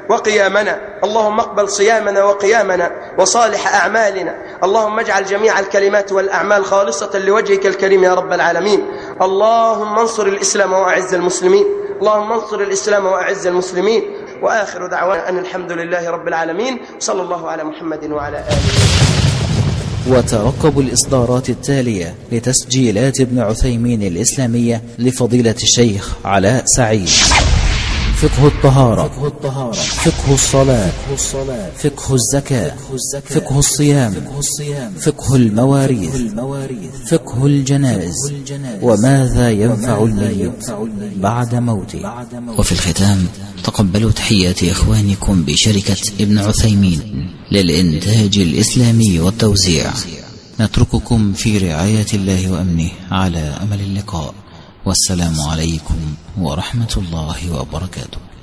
وقيامنا. اللهم اقبل صيامنا وقيامنا وصالح أعمالنا. اللهم اجعل جميع الكلمات والأعمال خالصة لوجهك الكريم يا رب العالمين. اللهم انصر الإسلام وأعز المسلمين. اللهم انصر الإسلام وأعز المسلمين. وآخر دعوانا أن الحمد لله رب العالمين. صلى الله على محمد وعلى آله. وترقبوا الإصدارات التالية لتسجيلات ابن عثيمين الإسلامية لفضيلة الشيخ علاء سعيد: فقه الطهارة، فقه الصلاة، فقه الزكاة، فقه الصيام، فقه المواريث، فقه الجنائز، وماذا ينفع الميت بعد موته. وفي الختام تقبلوا تحيات إخوانكم بشركة ابن عثيمين للإنتاج الإسلامي والتوزيع. نترككم في رعاية الله وأمنه على أمل اللقاء، والسلام عليكم ورحمة الله وبركاته.